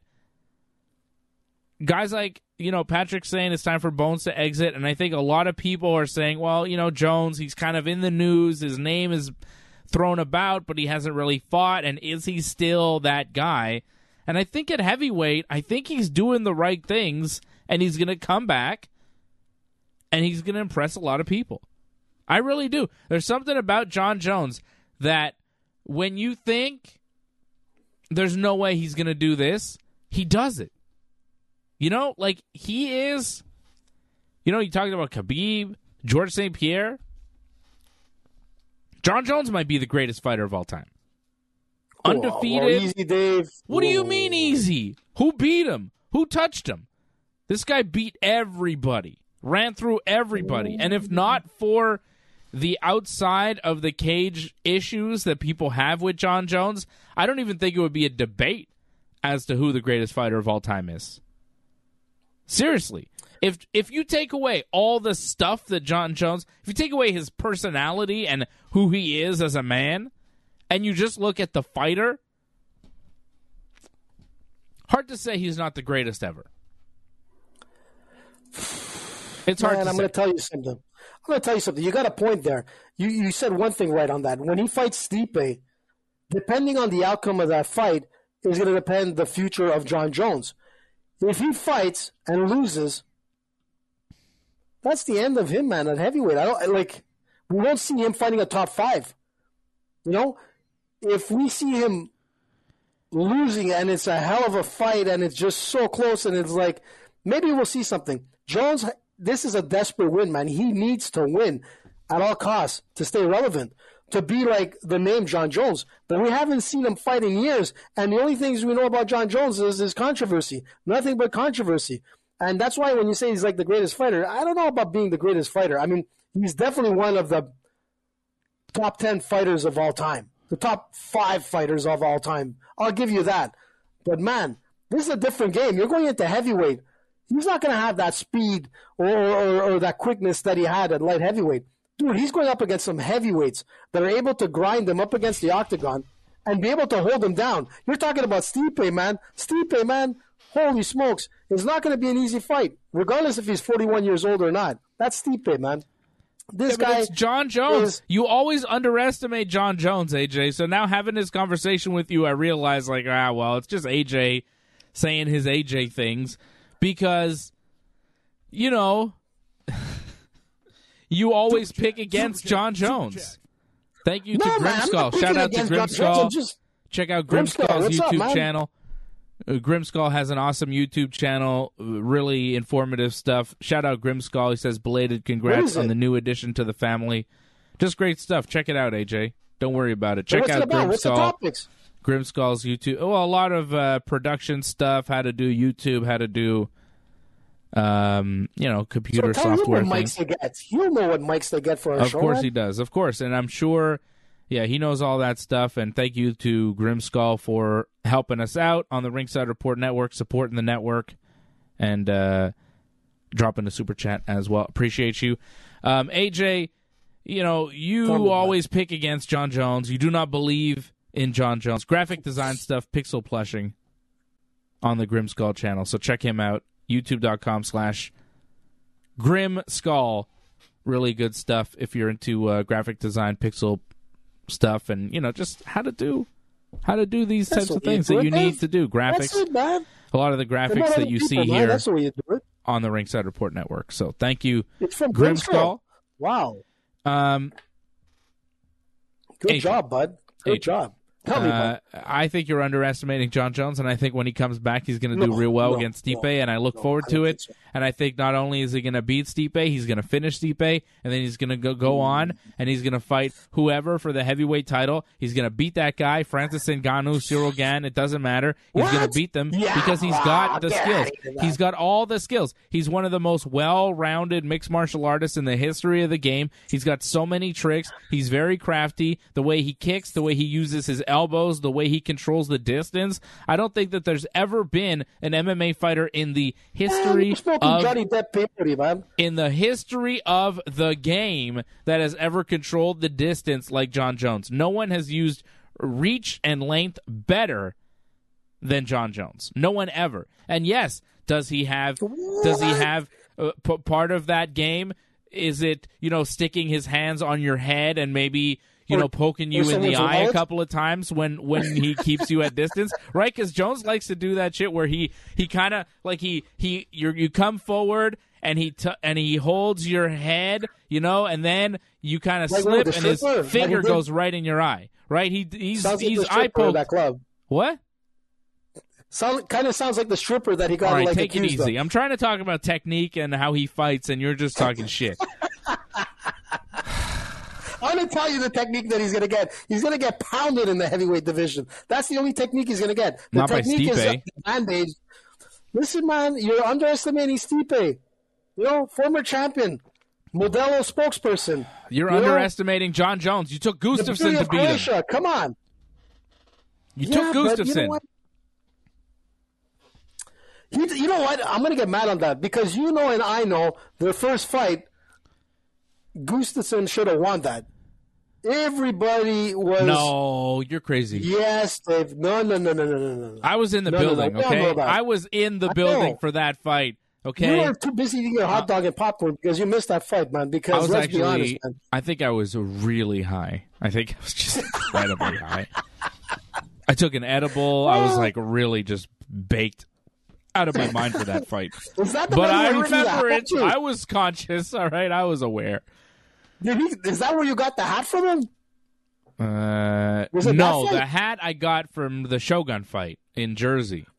Speaker 1: guys like, Patrick saying it's time for Bones to exit. And I think a lot of people are saying, well, Jones, he's kind of in the news. His name is thrown about, but he hasn't really fought. And is he still that guy? And I think at heavyweight, I think he's doing the right things. And he's going to come back. And he's going to impress a lot of people. I really do. There's something about Jon Jones that when you think there's no way he's going to do this, he does it. Like he is, you talked about Khabib, George St. Pierre. Jon Jones might be the greatest fighter of all time. Undefeated.
Speaker 3: Easy, Dave.
Speaker 1: What do you mean easy? Who beat him? Who touched him? This guy beat everybody, ran through everybody. And if not for the outside of the cage issues that people have with Jon Jones, I don't even think it would be a debate as to who the greatest fighter of all time is. Seriously. If you take away all the stuff that Jon Jones, if you take away his personality and who he is as a man, and you just look at the fighter, hard to say he's not the greatest ever. It's hard to say.
Speaker 3: I'm going to tell you something. You got a point there. You said one thing right on that. When he fights Stipe, depending on the outcome of that fight, is going to depend the future of Jon Jones. If he fights and loses, that's the end of him, man. At heavyweight, we won't see him fighting a top 5. If we see him losing and it's a hell of a fight and it's just so close and it's like, maybe we'll see something. Jones, this is a desperate win, man. He needs to win at all costs to stay relevant, to be like the name Jon Jones. But we haven't seen him fight in years, and the only things we know about Jon Jones is controversy. Nothing but controversy. And that's why when you say he's like the greatest fighter, I don't know about being the greatest fighter. I mean, he's definitely one of the top 10 fighters of all time, the top 5 fighters of all time. I'll give you that. But, man, this is a different game. You're going into heavyweight. He's not going to have that speed or that quickness that he had at light heavyweight. Dude, he's going up against some heavyweights that are able to grind him up against the octagon and be able to hold him down. You're talking about Stipe, man. Stipe, man, holy smokes. It's not going to be an easy fight, regardless if he's 41 years old or not. That's Stipe, man. This guy
Speaker 1: it's Jon Jones. You always underestimate Jon Jones, AJ. So now having this conversation with you, I realize, it's just AJ saying his AJ things. Because, you always pick against Jon Jones. Thank you to Grimskull. Shout out to Grimskull. Check out Grimskull's YouTube channel. Grimskull has an awesome YouTube channel, really informative stuff. Shout out Grimskull. He says belated congrats on the new addition to the family. Just great stuff. Check it out, AJ. Don't worry about it. Check out Grimskull.
Speaker 3: What's the topics?
Speaker 1: Grimskull's YouTube. Well, a lot of production stuff, how to do YouTube, how to do computer
Speaker 3: So tell him
Speaker 1: software
Speaker 3: what mics
Speaker 1: things.
Speaker 3: they get. He'll know what mics they get for our
Speaker 1: Of
Speaker 3: show.
Speaker 1: course
Speaker 3: man.
Speaker 1: he does. Of course. And I'm sure, he knows all that stuff. And thank you to Grimskull for helping us out on the Ringside Report Network, supporting the network, and dropping a super chat as well. Appreciate you. AJ, you always pick against John Jones. You do not believe in John Jones. Graphic design stuff, pixel plushing on the Grimskull channel. So check him out. YouTube.com/Grimskull. Really good stuff if you're into graphic design, pixel stuff, and just how to do these types of things that you need to do. Graphics.
Speaker 3: That's it, man.
Speaker 1: A lot of the graphics that you see here
Speaker 3: That's the way you do it.
Speaker 1: on the Ringside Report Network. So thank you,
Speaker 3: It's from
Speaker 1: Grimskull.
Speaker 3: Wow.
Speaker 1: Um,
Speaker 3: Good
Speaker 1: Hey,
Speaker 3: job, bud. Good
Speaker 1: hey,
Speaker 3: job. Tell me, bud.
Speaker 1: I think you're underestimating John Jones, and I think when he comes back, he's going to do real well against Stipe, and I look forward to it.
Speaker 3: So.
Speaker 1: And I think not only is he going to beat Stipe, he's going to finish Stipe, and then he's going to go on, and he's going to fight whoever for the heavyweight title. He's going to beat that guy, Francis Ngannou, Cyril Gane. It doesn't matter. He's going to
Speaker 3: What?
Speaker 1: beat them
Speaker 3: Yeah,
Speaker 1: because he's got the
Speaker 3: get
Speaker 1: skills.
Speaker 3: out of here, man.
Speaker 1: He's got all the skills. He's one of the most well-rounded mixed martial artists in the history of the game. He's got so many tricks. He's very crafty. The way he kicks, the way he uses his elbows, the way he controls the distance. I don't think that there's ever been an MMA fighter in the history
Speaker 3: You're smoking
Speaker 1: of
Speaker 3: Johnny Depp paper, man.
Speaker 1: the game that has ever controlled the distance like John Jones. No one has used reach and length better than John Jones. No one ever. And yes, does he have part of that game? Is it, sticking his hands on your head and maybe poking you in the
Speaker 3: someone's
Speaker 1: eye a
Speaker 3: wallet?
Speaker 1: couple of times when he keeps you at distance, right? Because Jones likes to do that shit where he kind of like you come forward and he holds your head, and then you kind of
Speaker 3: Like
Speaker 1: slip
Speaker 3: the
Speaker 1: and his
Speaker 3: stripper,
Speaker 1: finger
Speaker 3: like he did.
Speaker 1: goes right in your eye, right? He's
Speaker 3: Sounds like the
Speaker 1: eye
Speaker 3: stripper in
Speaker 1: poke.
Speaker 3: that club.
Speaker 1: What?
Speaker 3: Kind of sounds like the stripper that he got.
Speaker 1: All right,
Speaker 3: like
Speaker 1: take it
Speaker 3: accused
Speaker 1: easy.
Speaker 3: Of.
Speaker 1: I'm trying to talk about technique and how he fights, and you're just talking shit.
Speaker 3: I'm going to tell you the technique that he's going to get. He's going to get pounded in the heavyweight division. That's the only technique he's going to get. The
Speaker 1: Not by
Speaker 3: technique is
Speaker 1: Stipe.
Speaker 3: bandage. Listen, man, you're underestimating Stipe. Former champion, Modelo spokesperson.
Speaker 1: You're
Speaker 3: You know,
Speaker 1: underestimating John Jones. You took
Speaker 3: the
Speaker 1: Gustafsson
Speaker 3: beauty
Speaker 1: to
Speaker 3: of
Speaker 1: beat him.
Speaker 3: Croatia. Come on.
Speaker 1: You
Speaker 3: Yeah,
Speaker 1: took
Speaker 3: but you know
Speaker 1: Gustafsson.
Speaker 3: what? You know what? I'm going to get mad on that because and I know their first fight, Gustafsson should have won that. Everybody was.
Speaker 1: No, you're crazy.
Speaker 3: Yes, Dave. No.
Speaker 1: I was in the
Speaker 3: No, no, no.
Speaker 1: building,
Speaker 3: We all
Speaker 1: okay?
Speaker 3: know that.
Speaker 1: I was in the
Speaker 3: I
Speaker 1: building
Speaker 3: know.
Speaker 1: for that fight,
Speaker 3: You
Speaker 1: okay?
Speaker 3: were too busy eating your hot dog and popcorn because you missed that fight, man.
Speaker 1: I
Speaker 3: Because
Speaker 1: was
Speaker 3: let's be honest,
Speaker 1: actually,
Speaker 3: man.
Speaker 1: I think I was really high. I think I was just incredibly high. I took an edible. I was like really just baked out of my mind for that fight.
Speaker 3: Is that the
Speaker 1: But
Speaker 3: man
Speaker 1: I
Speaker 3: where you threw the
Speaker 1: remember
Speaker 3: hat
Speaker 1: it.
Speaker 3: to?
Speaker 1: I was conscious, all right? I was aware.
Speaker 3: Is that where you got the hat from him? Was it
Speaker 1: No,
Speaker 3: that fight?
Speaker 1: the hat I got from the Shogun fight in Jersey.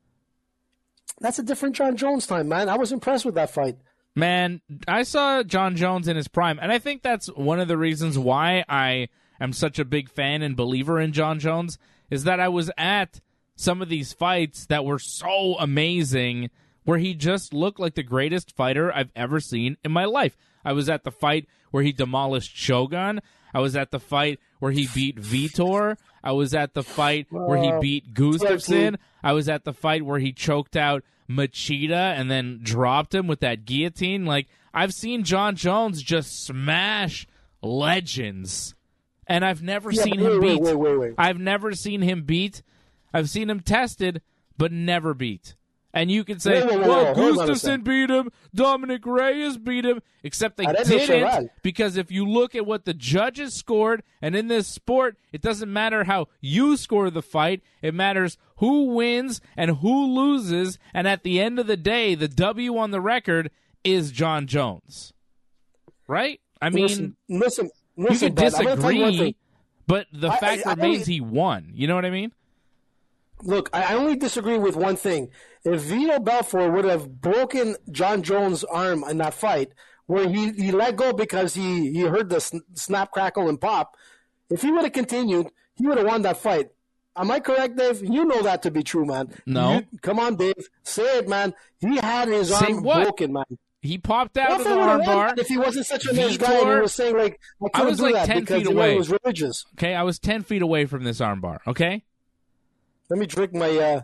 Speaker 3: That's a different John Jones time, man. I was impressed with that fight.
Speaker 1: Man, I saw John Jones in his prime, and I think that's one of the reasons why I am such a big fan and believer in John Jones, is that I was at some of these fights that were so amazing where he just looked like the greatest fighter I've ever seen in my life. I was at the fight where he demolished Shogun. I was at the fight where he beat Vitor. I was at the fight where he beat Gustafsson. I was at the fight where he choked out Machida and then dropped him with that guillotine. Like, I've seen John Jones just smash legends, and I've never seen him beat.
Speaker 3: Wait.
Speaker 1: I've never seen him beat. I've seen him tested, but never beat. And you can say,
Speaker 3: Whoa,
Speaker 1: well,
Speaker 3: hold on a
Speaker 1: Gustafsson
Speaker 3: second.
Speaker 1: beat him, Dominic Reyes beat him, except they
Speaker 3: I didn't say
Speaker 1: didn't,
Speaker 3: that.
Speaker 1: because if you look at what the judges scored, and in this sport, it doesn't matter how you score the fight, it matters who wins and who loses, and at the end of the day, the W on the record is John Jones. Right? I mean,
Speaker 3: listen,
Speaker 1: you could
Speaker 3: bud, I'm gonna tell you one
Speaker 1: disagree,
Speaker 3: thing.
Speaker 1: but the fact
Speaker 3: I
Speaker 1: remains
Speaker 3: only-
Speaker 1: he won. You know what I mean?
Speaker 3: Look, I only disagree with one thing. If Vito Belfort would have broken John Jones' arm in that fight, where he let go because he heard the snap, crackle, and pop, if he would have continued, he would have won that fight. Am I correct, Dave? You know that to be true, man.
Speaker 1: No.
Speaker 3: Come on, Dave. Say it, man. He had his
Speaker 1: Say
Speaker 3: arm
Speaker 1: what?
Speaker 3: broken, man.
Speaker 1: He popped out
Speaker 3: What
Speaker 1: of
Speaker 3: if
Speaker 1: the
Speaker 3: I would've
Speaker 1: armbar.
Speaker 3: won if he wasn't such a nice guy and he was saying, like, I couldn't
Speaker 1: was
Speaker 3: do
Speaker 1: like
Speaker 3: that
Speaker 1: 10
Speaker 3: because
Speaker 1: feet
Speaker 3: you know,
Speaker 1: away.
Speaker 3: he was religious.
Speaker 1: Okay, I was 10 feet away from this armbar, okay?
Speaker 3: Let me drink my...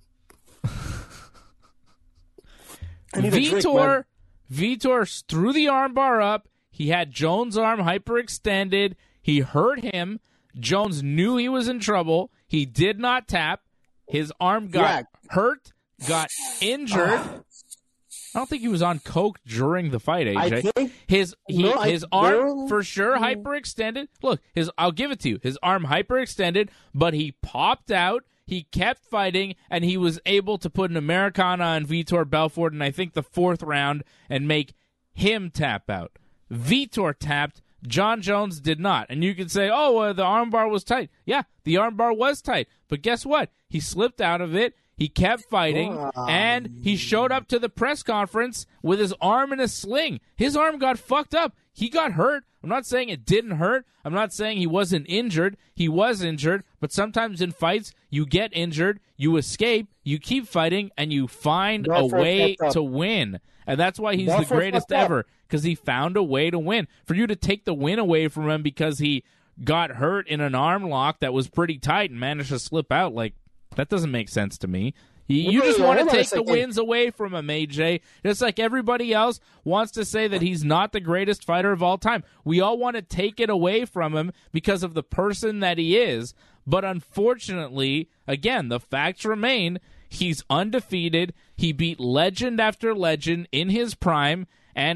Speaker 3: I need a drink, man.
Speaker 1: Vitor threw the armbar up. He had Jones' arm hyperextended. He hurt him. Jones knew he was in trouble. He did not tap. His arm got hurt, got injured. I don't think he was on coke during the fight, AJ.
Speaker 3: I think,
Speaker 1: his arm for sure hyperextended. Look, I'll give it to you. His arm hyperextended, but he popped out. He kept fighting, and he was able to put an Americana on Vitor Belfort in, I think, the 4th round and make him tap out. Vitor tapped. John Jones did not. And you could say, the armbar was tight. Yeah, the armbar was tight. But guess what? He slipped out of it. He kept fighting, and he showed up to the press conference with his arm in a sling. His arm got fucked up. He got hurt. I'm not saying it didn't hurt. I'm not saying he wasn't injured. He was injured, but sometimes in fights, you get injured, you escape, you keep fighting, and you find a way to win. And that's why he's the greatest ever, because he found a way to win. For you to take the win away from him because he got hurt in an arm lock that was pretty tight and managed to slip out, like, that doesn't make sense to me. You just want to take the wins away from him, AJ. Just like everybody else wants to say that he's not the greatest fighter of all time. We all want to take it away from him because of the person that he is. But unfortunately, again, the facts remain. He's undefeated. He beat legend after legend in his prime. And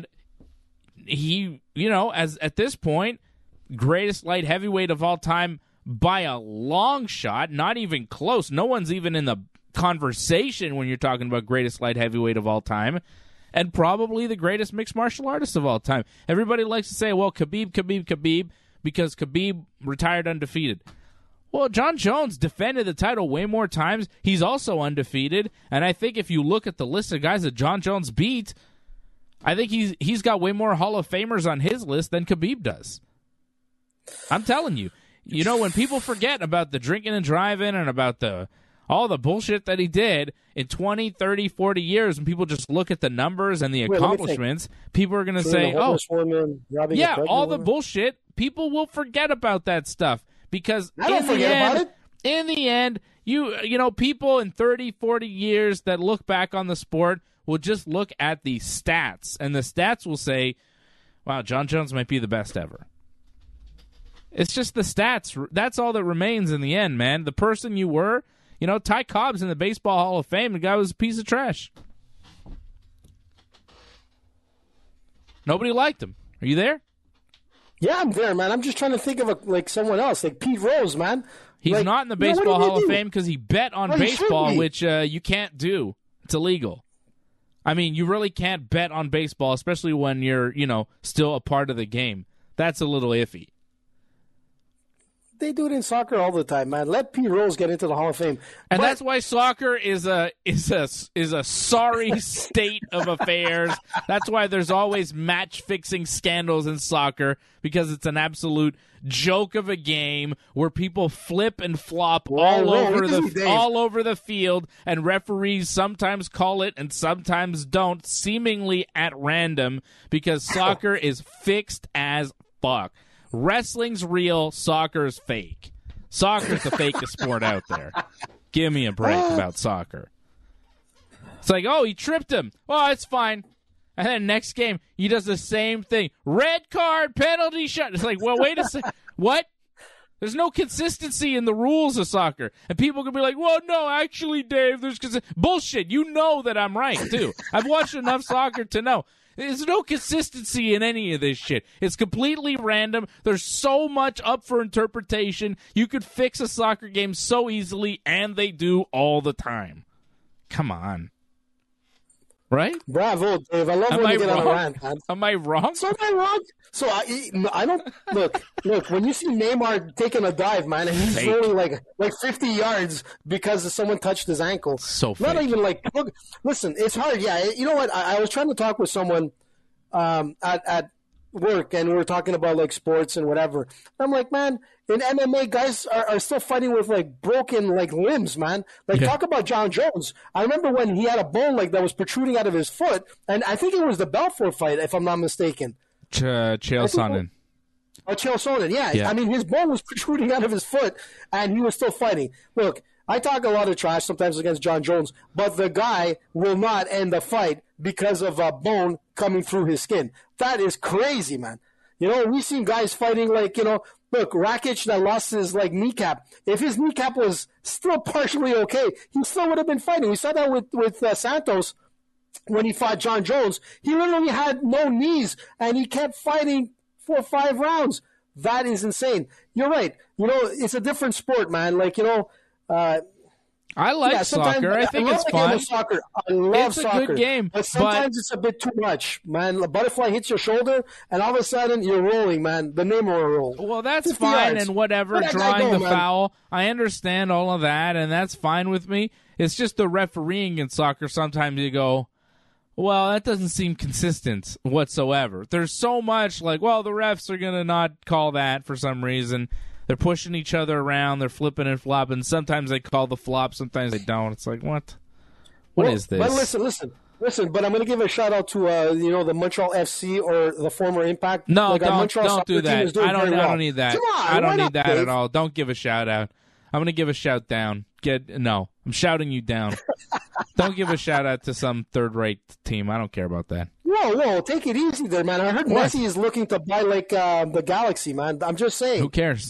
Speaker 1: he, at this point, greatest light heavyweight of all time by a long shot. Not even close. No one's even in the conversation when you're talking about greatest light heavyweight of all time, and probably the greatest mixed martial artist of all time. Everybody likes to say, well, Khabib, because Khabib retired undefeated. Well, John Jones defended the title way more times. He's also undefeated, and I think if you look at the list of guys that John Jones beat, I think he's got way more Hall of Famers on his list than Khabib does. I'm telling you. When people forget about the drinking and driving and about all the bullshit that he did in 20, 30, 40 years, and people just look at the numbers and the accomplishments, people are going to say, all the bullshit, people will forget about that stuff. Because in the end, people in 30, 40 years that look back on the sport will just look at the stats, and the stats will say, wow, John Jones might be the best ever. It's just the stats. That's all that remains in the end, man. The person you were, Ty Cobb's in the Baseball Hall of Fame. The guy was a piece of trash. Nobody liked him. Are you there?
Speaker 3: Yeah, I'm there, man. I'm just trying to think of someone else, like Pete Rose, man.
Speaker 1: He's not in the Baseball Hall of Fame because he bet on baseball, which you can't do. It's illegal. I mean, you really can't bet on baseball, especially when you're, still a part of the game. That's a little iffy.
Speaker 3: They do it in soccer all the time, man. Let Pete Rose get into the Hall of Fame.
Speaker 1: And that's why soccer is a sorry state of affairs. That's why there's always match-fixing scandals in soccer, because it's an absolute joke of a game where people flip and flop all over the field, and referees sometimes call it and sometimes don't, seemingly at random, because soccer is fixed as fuck. Wrestling's real, soccer's fake. Soccer's the fakest sport out there. Give me a break about soccer. It's like, he tripped him. Oh, it's fine. And then next game, he does the same thing. Red card, penalty shot. It's like, well, wait a second. What? There's no consistency in the rules of soccer. And people can be like, well, no, actually, Dave, there's bullshit. You know that I'm right, too. I've watched enough soccer to know. There's no consistency in any of this shit. It's completely random. There's so much up for interpretation. You could fix a soccer game so easily, and they do all the time. Come on. Right?
Speaker 3: Bravo, Dave. I love when you get on a rant, man.
Speaker 1: Am I wrong?
Speaker 3: So am I wrong? So I don't look. When you see Neymar taking a dive, man, and he's rolling like 50 yards because someone touched his ankle.
Speaker 1: So
Speaker 3: not
Speaker 1: fake.
Speaker 3: even like. Look, listen, it's hard. Yeah, you know what? I was trying to talk with someone at work, and we were talking about sports and whatever. I'm like, man, in MMA, guys are still fighting with like broken like limbs, man. Like talk about John Jones. I remember when he had a bone like that was protruding out of his foot, and I think it was the Belfort fight, if I'm not mistaken.
Speaker 1: Chael Sonnen.
Speaker 3: Oh, Chael Sonnen, yeah. I mean, his bone was protruding out of his foot, and he was still fighting. Look, I talk a lot of trash sometimes against John Jones, but the guy will not end the fight because of a bone coming through his skin. That is crazy, man. You know, we've seen guys fighting like, you know, look, Rakic that lost his like kneecap. If his kneecap was still partially okay, he still would have been fighting. We saw that with Santos when he fought John Jones. He literally had no knees, and he kept fighting for 5 rounds. That is insane. You're right. You know, it's a different sport, man. Like, you know,
Speaker 1: I like soccer. I think it's fun.
Speaker 3: Game of soccer. I love soccer.
Speaker 1: It's a good game.
Speaker 3: But sometimes it's a bit too much, man. A butterfly hits your shoulder, and all of a sudden you're rolling, man. The name will roll.
Speaker 1: Well, that's fine
Speaker 3: yards.
Speaker 1: And whatever, drawing the foul. I understand all of that, and that's fine with me. It's just the refereeing in soccer. Sometimes you go, well, that doesn't seem consistent whatsoever. There's so much like, well, the refs are going to not call that for some reason. They're pushing each other around. They're flipping and flopping. Sometimes they call the flop. Sometimes they don't. It's like, what? What is this?
Speaker 3: But listen. But I'm going to give a shout out to you know, the Montreal FC or the former Impact.
Speaker 1: No,
Speaker 3: like,
Speaker 1: don't do that. I don't need that.
Speaker 3: Come on,
Speaker 1: I don't need
Speaker 3: not,
Speaker 1: that
Speaker 3: Dave?
Speaker 1: at all. Don't give a shout out. I'm going to give a shout down. No, I'm shouting you down. Don't give a shout out to some third-rate team. I don't care about that.
Speaker 3: Whoa, take it easy there, man. I heard Messi is looking to buy like the Galaxy, man. I'm just saying.
Speaker 1: Who cares?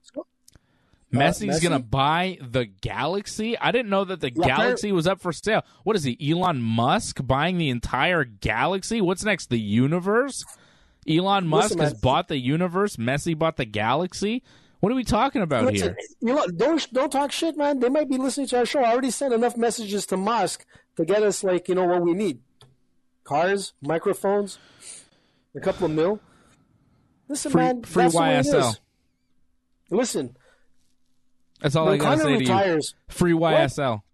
Speaker 1: Messi's going to buy the Galaxy? I didn't know that the Galaxy was up for sale. What is he, Elon Musk buying the entire Galaxy? What's next, the universe? Elon Musk has bought the universe. Messi bought the Galaxy. What are we talking about here?
Speaker 3: You know, don't talk shit, man. They might be listening to our show. I already sent enough messages to Musk to get us, like, you know, what we need. Cars, microphones, a couple of mil. Listen, man.
Speaker 1: Free
Speaker 3: that's
Speaker 1: YSL.
Speaker 3: The way it is. Listen.
Speaker 1: That's all I got to say to you. Free YSL.
Speaker 3: What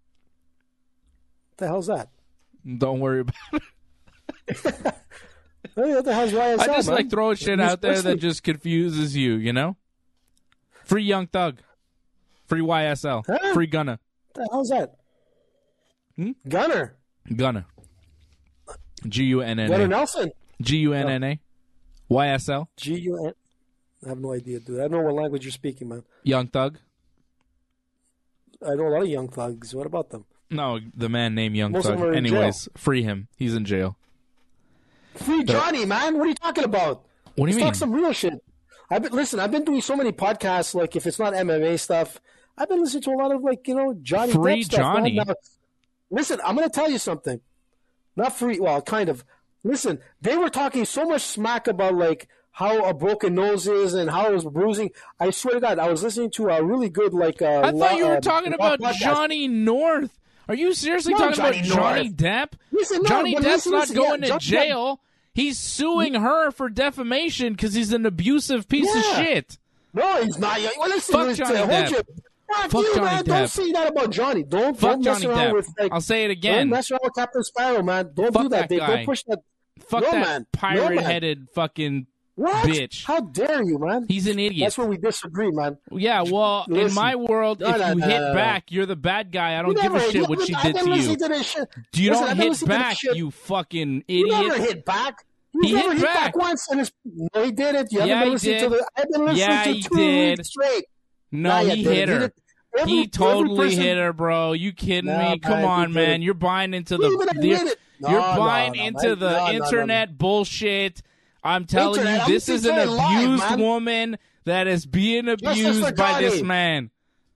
Speaker 3: the hell's that?
Speaker 1: Don't worry about it.
Speaker 3: What the hell's YSL,
Speaker 1: I just
Speaker 3: man?
Speaker 1: like throwing shit out there that just confuses you, you know? Free Young Thug. Free YSL.
Speaker 3: Huh?
Speaker 1: Free Gunna.
Speaker 3: What the hell's that? Gunner.
Speaker 1: Gunna. Gunna.
Speaker 3: Gunner Nelson.
Speaker 1: Gunna. YSL.
Speaker 3: Gun. I have no idea, dude. I don't know what language you're speaking, man.
Speaker 1: Young Thug.
Speaker 3: I know a lot of young thugs. What about them?
Speaker 1: No, the man named Young
Speaker 3: Most
Speaker 1: Thug.
Speaker 3: of them are in
Speaker 1: Anyways,
Speaker 3: jail.
Speaker 1: free him. He's in jail.
Speaker 3: Free Johnny, man. What are you talking about?
Speaker 1: What do you mean?
Speaker 3: Talk some real shit. I've been doing so many podcasts. Like, if it's not MMA stuff, I've been listening to a lot of, like, you know, Johnny
Speaker 1: Free
Speaker 3: Depp stuff.
Speaker 1: Johnny.
Speaker 3: Now, listen, I'm going to tell you something. Not free. Well, kind of. Listen, they were talking so much smack about, like, how a broken nose is and how it was bruising. I swear to God, I was listening to a really good, like,
Speaker 1: I thought you were talking about
Speaker 3: podcast.
Speaker 1: Johnny North. Are you seriously
Speaker 3: No,
Speaker 1: talking about
Speaker 3: Johnny
Speaker 1: Johnny
Speaker 3: North.
Speaker 1: Depp?
Speaker 3: Listen, no,
Speaker 1: Johnny
Speaker 3: but
Speaker 1: Depp's not going to
Speaker 3: Johnny
Speaker 1: jail. He's suing her for defamation because he's an abusive piece of shit.
Speaker 3: No, he's not. Well, listen,
Speaker 1: Fuck Johnny Depp.
Speaker 3: Fuck
Speaker 1: Fuck
Speaker 3: you,
Speaker 1: Johnny
Speaker 3: man.
Speaker 1: Depp.
Speaker 3: Don't say that about Johnny. Don't
Speaker 1: Fuck
Speaker 3: mess
Speaker 1: Johnny
Speaker 3: around
Speaker 1: Depp.
Speaker 3: with, like,
Speaker 1: I'll say it
Speaker 3: don't
Speaker 1: again.
Speaker 3: mess around with Captain Sparrow, man. Don't
Speaker 1: Fuck
Speaker 3: do that.
Speaker 1: that guy.
Speaker 3: Don't push that.
Speaker 1: Fuck
Speaker 3: no,
Speaker 1: that
Speaker 3: man.
Speaker 1: pirate-headed fucking
Speaker 3: What?
Speaker 1: bitch.
Speaker 3: How dare you, man?
Speaker 1: He's an idiot.
Speaker 3: That's where we disagree, man.
Speaker 1: Yeah, well, in
Speaker 3: Listen.
Speaker 1: my world, if you hit back, you're the bad guy. I don't give a shit what she did to you. You don't hit back, you fucking
Speaker 3: You
Speaker 1: idiot.
Speaker 3: never hit back.
Speaker 1: He
Speaker 3: You never
Speaker 1: hit
Speaker 3: hit
Speaker 1: back.
Speaker 3: once. No, he didn't. You
Speaker 1: Yeah,
Speaker 3: haven't been
Speaker 1: he
Speaker 3: listening
Speaker 1: did.
Speaker 3: to the. I've been listening
Speaker 1: Yeah,
Speaker 3: to
Speaker 1: he
Speaker 3: 2
Speaker 1: did.
Speaker 3: weeks straight.
Speaker 1: No,
Speaker 3: Nah,
Speaker 1: he
Speaker 3: you
Speaker 1: hit
Speaker 3: didn't.
Speaker 1: her.
Speaker 3: Every
Speaker 1: He totally
Speaker 3: person-
Speaker 1: hit her, bro. You kidding
Speaker 3: Nah,
Speaker 1: me? Come
Speaker 3: man,
Speaker 1: on,
Speaker 3: he
Speaker 1: man.
Speaker 3: didn't.
Speaker 1: You're buying into
Speaker 3: You even admit it.
Speaker 1: you're
Speaker 3: No,
Speaker 1: buying
Speaker 3: no,
Speaker 1: into
Speaker 3: man.
Speaker 1: the
Speaker 3: No, no,
Speaker 1: internet bullshit. I'm telling
Speaker 3: Internet,
Speaker 1: you, this
Speaker 3: I'm
Speaker 1: is an
Speaker 3: listening live,
Speaker 1: abused
Speaker 3: man.
Speaker 1: woman that is being
Speaker 3: for
Speaker 1: abused by this
Speaker 3: Johnny.
Speaker 1: man.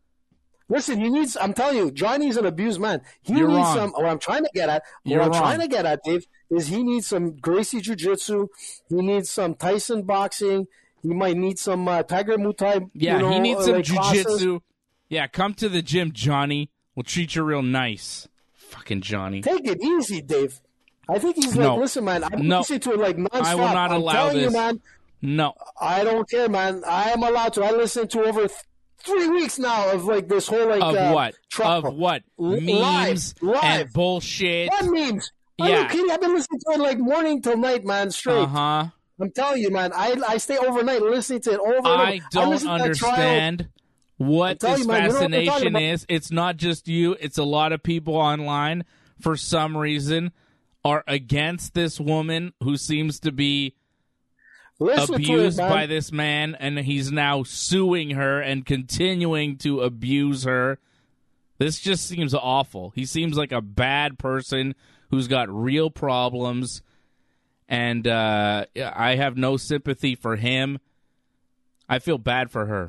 Speaker 3: Listen, he needs. I'm telling you, Johnny's an abused man. He
Speaker 1: You're
Speaker 3: needs
Speaker 1: wrong.
Speaker 3: some. What I'm trying to get at.
Speaker 1: You're
Speaker 3: what I'm
Speaker 1: wrong.
Speaker 3: trying to get at, Dave, is he needs some Gracie Jiu-Jitsu. He needs some Tyson boxing. He might need some Tiger Muay Thai.
Speaker 1: Yeah,
Speaker 3: you know,
Speaker 1: he needs some
Speaker 3: like classes.
Speaker 1: jujitsu. Yeah, come to the gym, Johnny. We'll treat you real nice. Fucking Johnny.
Speaker 3: Take it easy, Dave. I think he's
Speaker 1: No.
Speaker 3: like, listen, man. I'm
Speaker 1: No.
Speaker 3: listening to it like nonstop.
Speaker 1: I will not
Speaker 3: I'm
Speaker 1: allow
Speaker 3: telling
Speaker 1: this.
Speaker 3: you, man.
Speaker 1: No.
Speaker 3: I don't care, man. I am allowed to. I listened to over 3 weeks now of like this whole like
Speaker 1: Of what?
Speaker 3: trouble.
Speaker 1: Of what?
Speaker 3: Live.
Speaker 1: Memes and bullshit.
Speaker 3: What memes? Are
Speaker 1: Yeah.
Speaker 3: you kidding? I've been listening to it like morning till night, man, straight.
Speaker 1: Uh-huh.
Speaker 3: I'm telling you, man. I stay overnight listening to it over and over.
Speaker 1: I don't
Speaker 3: listened to that trial.
Speaker 1: understand what
Speaker 3: I'm telling
Speaker 1: this
Speaker 3: you, man, you know what they're talking
Speaker 1: fascination
Speaker 3: about.
Speaker 1: is. It's not just you. It's a lot of people online, for some reason, are against this woman who seems to be
Speaker 3: Listen to it,
Speaker 1: abused
Speaker 3: man.
Speaker 1: by this man, and he's now suing her and continuing to abuse her. This just seems awful. He seems like a bad person who's got real problems, and I have no sympathy for him. I feel bad for her.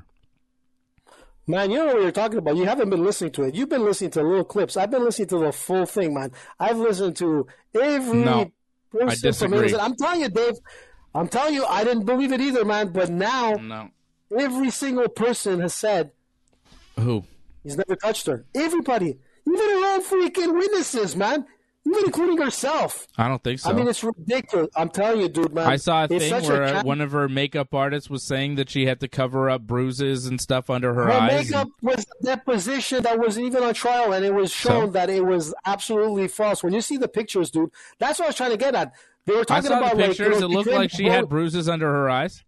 Speaker 3: Man, you know what you're talking about. You haven't been listening to it. You've been listening to little clips. I've been listening to the full thing, man. I've listened to every
Speaker 1: No, I
Speaker 3: person from
Speaker 1: disagree.
Speaker 3: it. I'm telling you, Dave. I'm telling you, I didn't believe it either, man. But now,
Speaker 1: No.
Speaker 3: every single person has said
Speaker 1: Who?
Speaker 3: he's never touched her. Everybody, even her own freaking witnesses, man. Even including herself.
Speaker 1: I don't think so.
Speaker 3: I mean, it's ridiculous. I'm telling you, dude, man.
Speaker 1: I saw a
Speaker 3: It's
Speaker 1: thing
Speaker 3: such
Speaker 1: where one of her makeup artists was saying that she had to cover up bruises and stuff under her eyes.
Speaker 3: makeup was a deposition that wasn't even on trial, and it was shown
Speaker 1: So?
Speaker 3: that it was absolutely false. When you see the pictures, dude, that's what I was trying to get at. They were
Speaker 1: I
Speaker 3: talking
Speaker 1: saw
Speaker 3: about
Speaker 1: the pictures.
Speaker 3: like,
Speaker 1: It looked like she had bruises under her eyes.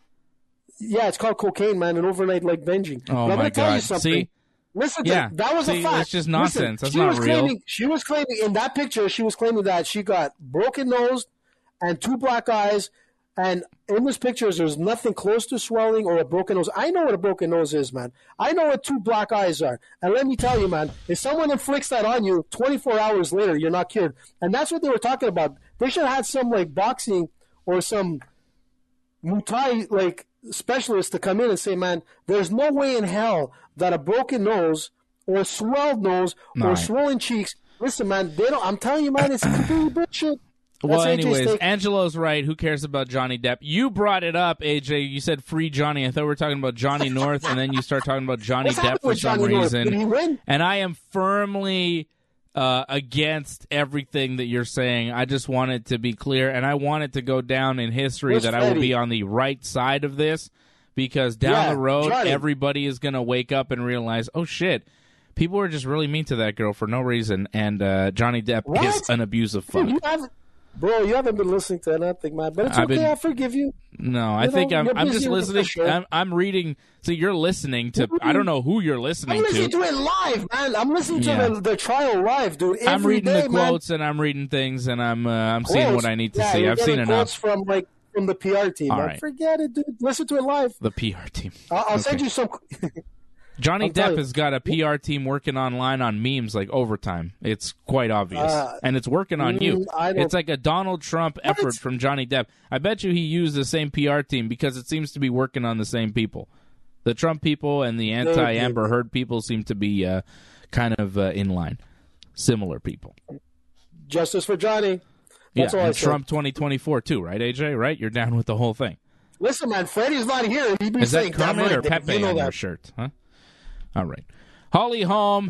Speaker 3: Yeah, it's called cocaine, man, and overnight like binging.
Speaker 1: Oh,
Speaker 3: But I'm
Speaker 1: my
Speaker 3: gonna tell you
Speaker 1: God.
Speaker 3: something.
Speaker 1: See?
Speaker 3: Listen,
Speaker 1: Yeah.
Speaker 3: that was
Speaker 1: See,
Speaker 3: a fact.
Speaker 1: it's just nonsense. That's
Speaker 3: She
Speaker 1: not
Speaker 3: was
Speaker 1: real.
Speaker 3: She was claiming in that picture. She was claiming that she got broken nose and 2 black eyes. And in those pictures, there's nothing close to swelling or a broken nose. I know what a broken nose is, man. I know what 2 black eyes are. And let me tell you, man, if someone inflicts that on you, 24 hours later, you're not cured. And that's what they were talking about. They should have had some like boxing or some Muay Thai like specialist to come in and say, man, there's no way in hell that a broken nose or a swelled nose or
Speaker 1: Right.
Speaker 3: swollen cheeks. Listen, man, they don't. I'm telling you, man, it's completely bullshit.
Speaker 1: Well,
Speaker 3: That's AJ's
Speaker 1: anyways,
Speaker 3: take.
Speaker 1: Angelo's right. Who cares about Johnny Depp? You brought it up, AJ. You said free Johnny. I thought we were talking about Johnny North, and then you start talking about Johnny
Speaker 3: What's
Speaker 1: Depp
Speaker 3: happened
Speaker 1: for
Speaker 3: with
Speaker 1: some
Speaker 3: Johnny North?
Speaker 1: reason.
Speaker 3: Did he win?
Speaker 1: And I am firmly against everything that you're saying. I just want it to be clear, and I want it to go down in history
Speaker 3: Where's
Speaker 1: that I will
Speaker 3: Freddie?
Speaker 1: be on the right side of this, because down
Speaker 3: Yeah,
Speaker 1: the road,
Speaker 3: Johnny.
Speaker 1: everybody is going to wake up and realize, oh, shit, people were just really mean to that girl for no reason, and Johnny Depp is
Speaker 3: What?
Speaker 1: an abusive
Speaker 3: Dude,
Speaker 1: fuck.
Speaker 3: you haven't been listening to nothing, man. But it's
Speaker 1: I've
Speaker 3: okay.
Speaker 1: been-
Speaker 3: I forgive you.
Speaker 1: No, I
Speaker 3: You
Speaker 1: think
Speaker 3: know,
Speaker 1: I'm
Speaker 3: you're
Speaker 1: just
Speaker 3: busy with the
Speaker 1: listening.
Speaker 3: show.
Speaker 1: I'm reading. So you're listening to. I don't know who you're
Speaker 3: I'm
Speaker 1: listening
Speaker 3: listening
Speaker 1: to.
Speaker 3: to it live, man. I'm listening
Speaker 1: Yeah.
Speaker 3: to the trial live, dude.
Speaker 1: I'm
Speaker 3: Every
Speaker 1: reading
Speaker 3: day,
Speaker 1: the
Speaker 3: man.
Speaker 1: quotes and I'm reading things and I'm seeing
Speaker 3: Quotes.
Speaker 1: what I need to
Speaker 3: Yeah,
Speaker 1: see.
Speaker 3: you're
Speaker 1: I've seen
Speaker 3: getting quotes
Speaker 1: enough.
Speaker 3: from the PR team.
Speaker 1: All
Speaker 3: man.
Speaker 1: right.
Speaker 3: Forget it, dude. Listen to it live.
Speaker 1: The PR team.
Speaker 3: I'll send you some.
Speaker 1: Johnny
Speaker 3: I'm telling
Speaker 1: Depp
Speaker 3: you.
Speaker 1: has got a PR team working online on memes like overtime. It's quite obvious, and it's working on you.
Speaker 3: I don't-
Speaker 1: It's like a Donald Trump effort from Johnny Depp. I bet you he used the same PR team because it seems to be working on the same people. The Trump people and the anti-Amber Heard people seem to be kind of in line, similar people.
Speaker 3: Justice for Johnny. That's
Speaker 1: yeah,
Speaker 3: all I
Speaker 1: and
Speaker 3: said.
Speaker 1: Trump 2024 too, right, AJ? Right, you're down with the whole thing.
Speaker 3: Listen, man, Freddie's not here. He'd be
Speaker 1: Is that
Speaker 3: saying, "Damn
Speaker 1: Kermit
Speaker 3: right,
Speaker 1: or
Speaker 3: Dave,
Speaker 1: Pepe
Speaker 3: you know
Speaker 1: on your
Speaker 3: that."
Speaker 1: shirt? Huh? All right, Holly Holm.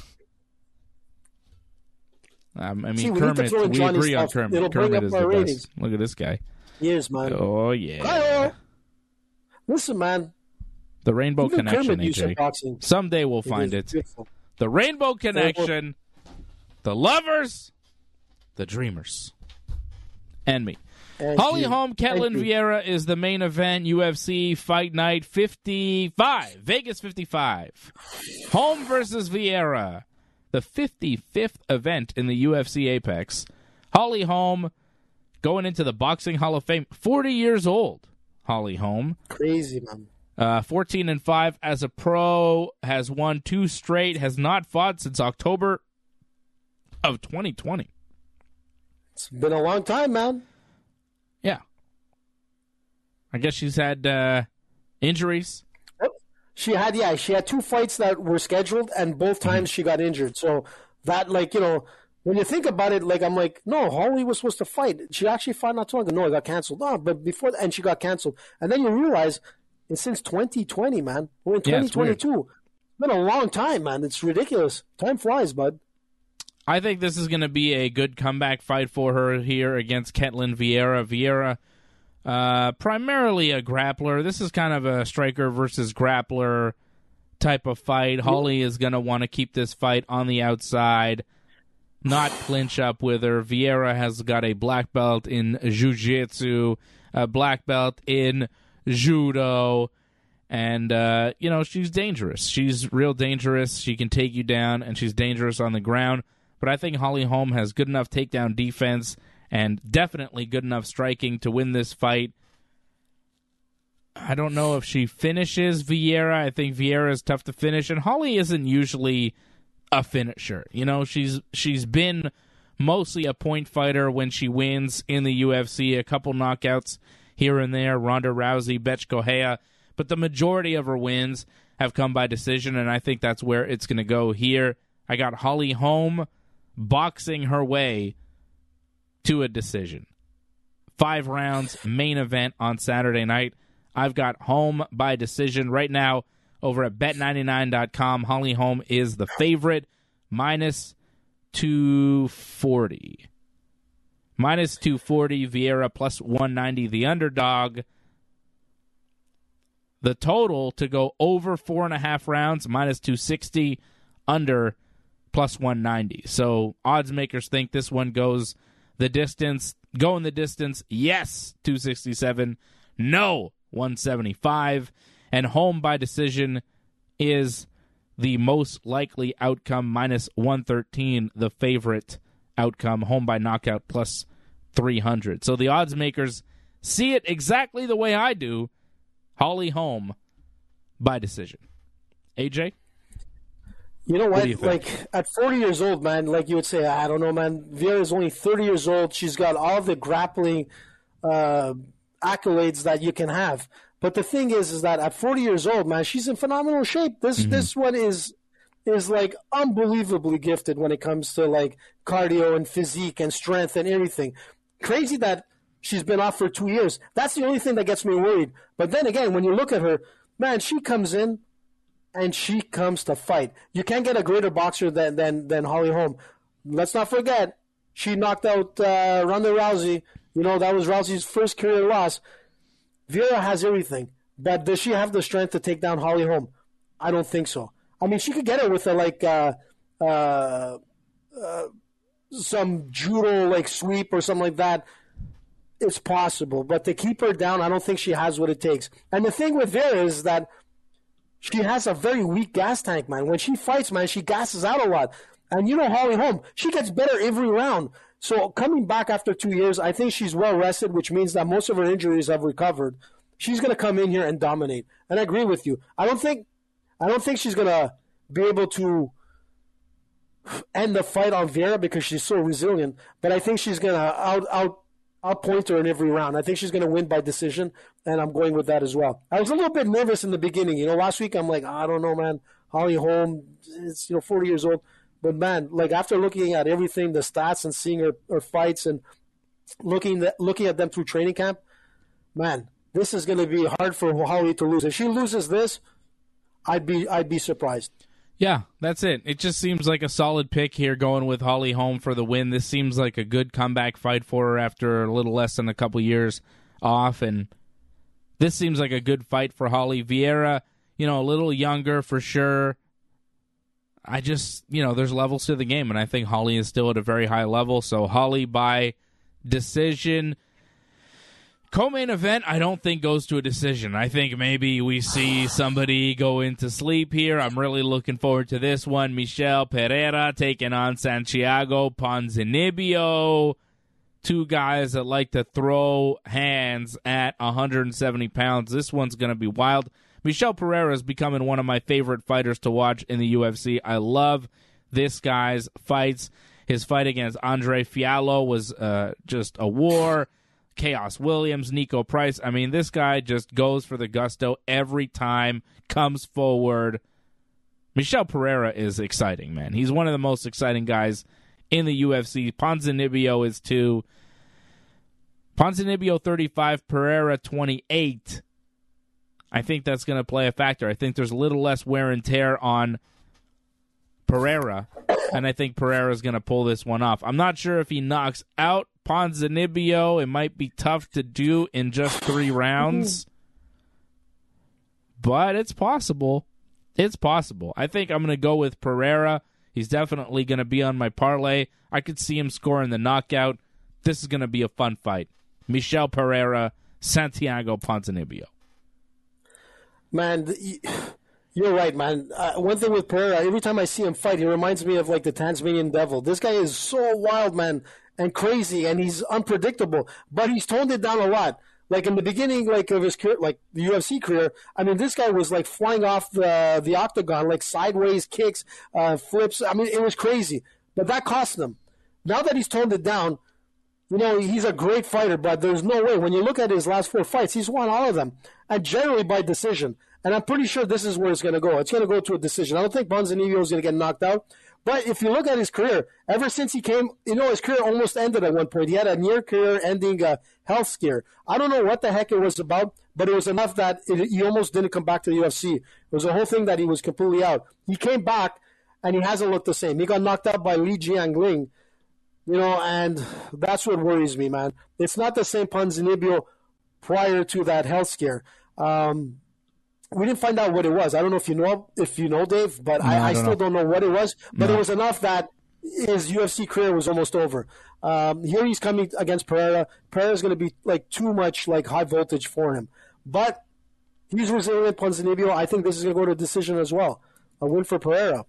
Speaker 1: I mean,
Speaker 3: See, we need to
Speaker 1: Kermit.
Speaker 3: throw in
Speaker 1: We
Speaker 3: Johnny
Speaker 1: agree on
Speaker 3: stuff.
Speaker 1: Kermit.
Speaker 3: It'll bring
Speaker 1: Kermit
Speaker 3: up
Speaker 1: is
Speaker 3: our
Speaker 1: the
Speaker 3: ratings.
Speaker 1: best. Look at this guy.
Speaker 3: Yes, man.
Speaker 1: Oh yeah,
Speaker 3: Hi-oh. Listen, man.
Speaker 1: the Rainbow
Speaker 3: Even
Speaker 1: Connection,
Speaker 3: Kermit used some
Speaker 1: AJ.
Speaker 3: boxing.
Speaker 1: Someday we'll find
Speaker 3: is
Speaker 1: it.
Speaker 3: beautiful.
Speaker 1: The Rainbow Connection, the lovers, the dreamers, and me.
Speaker 3: And
Speaker 1: Holly
Speaker 3: you.
Speaker 1: Holm, Ketlin
Speaker 3: Thank you.
Speaker 1: Vieira is the main event. UFC Fight Night 55, Vegas 55. Holm versus Vieira, the 55th event in the UFC Apex. Holly Holm going into the Boxing Hall of Fame, 40 years old. Holly Holm,
Speaker 3: Crazy, man.
Speaker 1: 14-5 as a pro, has won 2 straight, has not fought since October of 2020.
Speaker 3: It's been a long time, man.
Speaker 1: Yeah. I guess she's had injuries.
Speaker 3: She had 2 fights that were scheduled, and both times she got injured. So that, like, you know, when you think about it, like, I'm like, no, Holly was supposed to fight. She actually fought not too long ago. No, it got canceled. No, but before, and she got canceled. And then you realize it's since 2020, man. We're in
Speaker 1: Yeah, it's weird.
Speaker 3: 2022. It's been a long time, man. It's ridiculous. Time flies, bud.
Speaker 1: I think this is going to be a good comeback fight for her here against Ketlin Vieira. Vieira, primarily a grappler. This is kind of a striker versus grappler type of fight. Holly is going to want to keep this fight on the outside, not clinch up with her. Vieira has got a black belt in jiu-jitsu. a black belt in judo. And, she's dangerous. She's real dangerous. She can take you down, and she's dangerous on the ground. But I think Holly Holm has good enough takedown defense and definitely good enough striking to win this fight. I don't know if she finishes Vieira. I think Vieira is tough to finish, and Holly isn't usually a finisher. She's been mostly a point fighter when she wins in the UFC, a couple knockouts here and there, Ronda Rousey, Bethe Correia, but the majority of her wins have come by decision, and I think that's where it's going to go here. I got Holly Holm boxing her way to a decision. 5 rounds, main event on Saturday night. I've got Holm by decision right now over at bet99.com. Holly Holm is the favorite, minus 240. Minus 240, Vieira plus 190, the underdog. The total to go over 4.5 rounds, minus 260, under plus 190. So odds makers think this one goes the distance. Going the distance, yes, 267. No, 175. And Holm by decision is the most likely outcome, minus 113, the favorite outcome. Holm by knockout, plus 300. So the odds makers see it exactly the way I do. Holly Holm by decision. AJ?
Speaker 3: You know what?
Speaker 1: do you think?
Speaker 3: Like, at 40 years old, man, like you would say, I don't know, man. Vieira's only 30 years old. She's got all the grappling accolades that you can have. But the thing is that at 40 years old, man, she's in phenomenal shape. This one is like unbelievably gifted when it comes to like cardio and physique and strength and everything. Crazy that she's been off for 2 years. That's the only thing that gets me worried. But then again, when you look at her, man, she comes in and she comes to fight. You can't get a greater boxer than Holly Holm. Let's not forget, she knocked out Ronda Rousey. That was Rousey's first career loss. Vieira has everything. But does she have the strength to take down Holly Holm? I don't think so. I mean, she could get her with some judo like sweep or something like that. It's possible. But to keep her down, I don't think she has what it takes. And the thing with Vieira is that she has a very weak gas tank, man. When she fights, man, she gasses out a lot. And Holly Holm, she gets better every round. So coming back after 2 years, I think she's well rested, which means that most of her injuries have recovered. She's going to come in here and dominate. And I agree with you. I don't think she's going to be able to end the fight on Vieira because she's so resilient. But I think she's going to outpoint her in every round. I think she's going to win by decision, and I'm going with that as well. I was a little bit nervous in the beginning. Last week I'm like, I don't know, man. Holly Holm, it's 40 years old. But, man, like after looking at everything, the stats and seeing her fights and looking at them through training camp, man, this is going to be hard for Holly to lose. If she loses this, I'd be surprised.
Speaker 1: Yeah, that's it. It just seems like a solid pick here going with Holly Holm for the win. This seems like a good comeback fight for her after a little less than a couple years off, and this seems like a good fight for Holly. Vieira, a little younger for sure. I just, there's levels to the game, and I think Holly is still at a very high level. So Holly by decision. Co-main event, I don't think goes to a decision. I think maybe we see somebody go into sleep here. I'm really looking forward to this one. Michel Pereira taking on Santiago Ponzinibbio. 2 guys that like to throw hands at 170 pounds. This one's going to be wild. Michel Pereira is becoming one of my favorite fighters to watch in the UFC. I love this guy's fights. His fight against Andre Fiallo was just a war. Chaos Williams, Nico Price. I mean, this guy just goes for the gusto every time, comes forward. Michel Pereira is exciting, man. He's one of the most exciting guys in the UFC. Ponzinibbio is too. Ponzinibbio 35, Pereira 28. I think that's going to play a factor. I think there's a little less wear and tear on Pereira, and I think Pereira is going to pull this one off. I'm not sure if he knocks out Ponzinibbio. It might be tough to do in just 3 rounds, but it's possible. It's possible. I think I'm going to go with Pereira. He's definitely going to be on my parlay. I could see him scoring the knockout. This is going to be a fun fight. Michel Pereira Santiago Ponzinibbio.
Speaker 3: Man, you're right, man. One thing with Pereira, every time I see him fight, he reminds me of like the Tasmanian Devil. This guy is so wild, man, and crazy, and he's unpredictable. But he's toned it down a lot. Like in the beginning, like of his career, like the UFC career, I mean, this guy was like flying off the octagon, like sideways kicks, flips. I mean, it was crazy. But that cost him. Now that he's toned it down, you know, he's a great fighter, but there's no way. When you look at his last 4 fights, he's won all of them, and generally by decision. And I'm pretty sure this is where it's going to go. It's going to go to a decision. I don't think Ponzinibbio is going to get knocked out. But if you look at his career, ever since he came, you know, his career almost ended at one point. He had a near career-ending health scare. I don't know what the heck it was about, but it was enough that he almost didn't come back to the UFC. It was a whole thing that he was completely out. He came back, and he hasn't looked the same. He got knocked out by Li Jiangling. You know, and that's what worries me, man. It's not the same Ponzinibbio prior to that health scare. We didn't find out what it was. I don't know if you know, Dave, but I still don't know what it was. But it was enough that his UFC career was almost over. Here he's coming against Pereira. Pereira's going to be like too much like high voltage for him. But he's resilient, Ponzinibbio. I think this is going to go to a decision as well. A win for Pereira.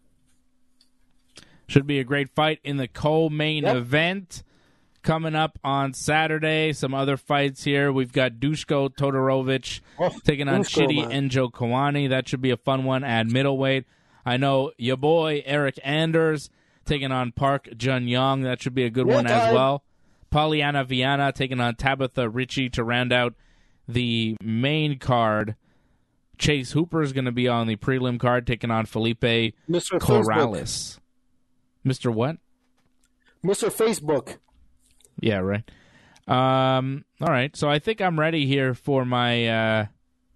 Speaker 1: Should be a great fight in the co-main event coming up on Saturday. Some other fights here. We've got Duško Todorovic taking on Chidi Njokuani. That should be a fun one at middleweight. I know your boy Eric Anders taking on Park Jun-young. That should be a good one as well. Polyana Viana taking on Tabitha Ricci to round out the main card. Chase Hooper is going to be on the prelim card taking on Felipe Corrales. Mr. what?
Speaker 3: Mr. Facebook.
Speaker 1: Yeah, right. All right. So I think I'm ready here for my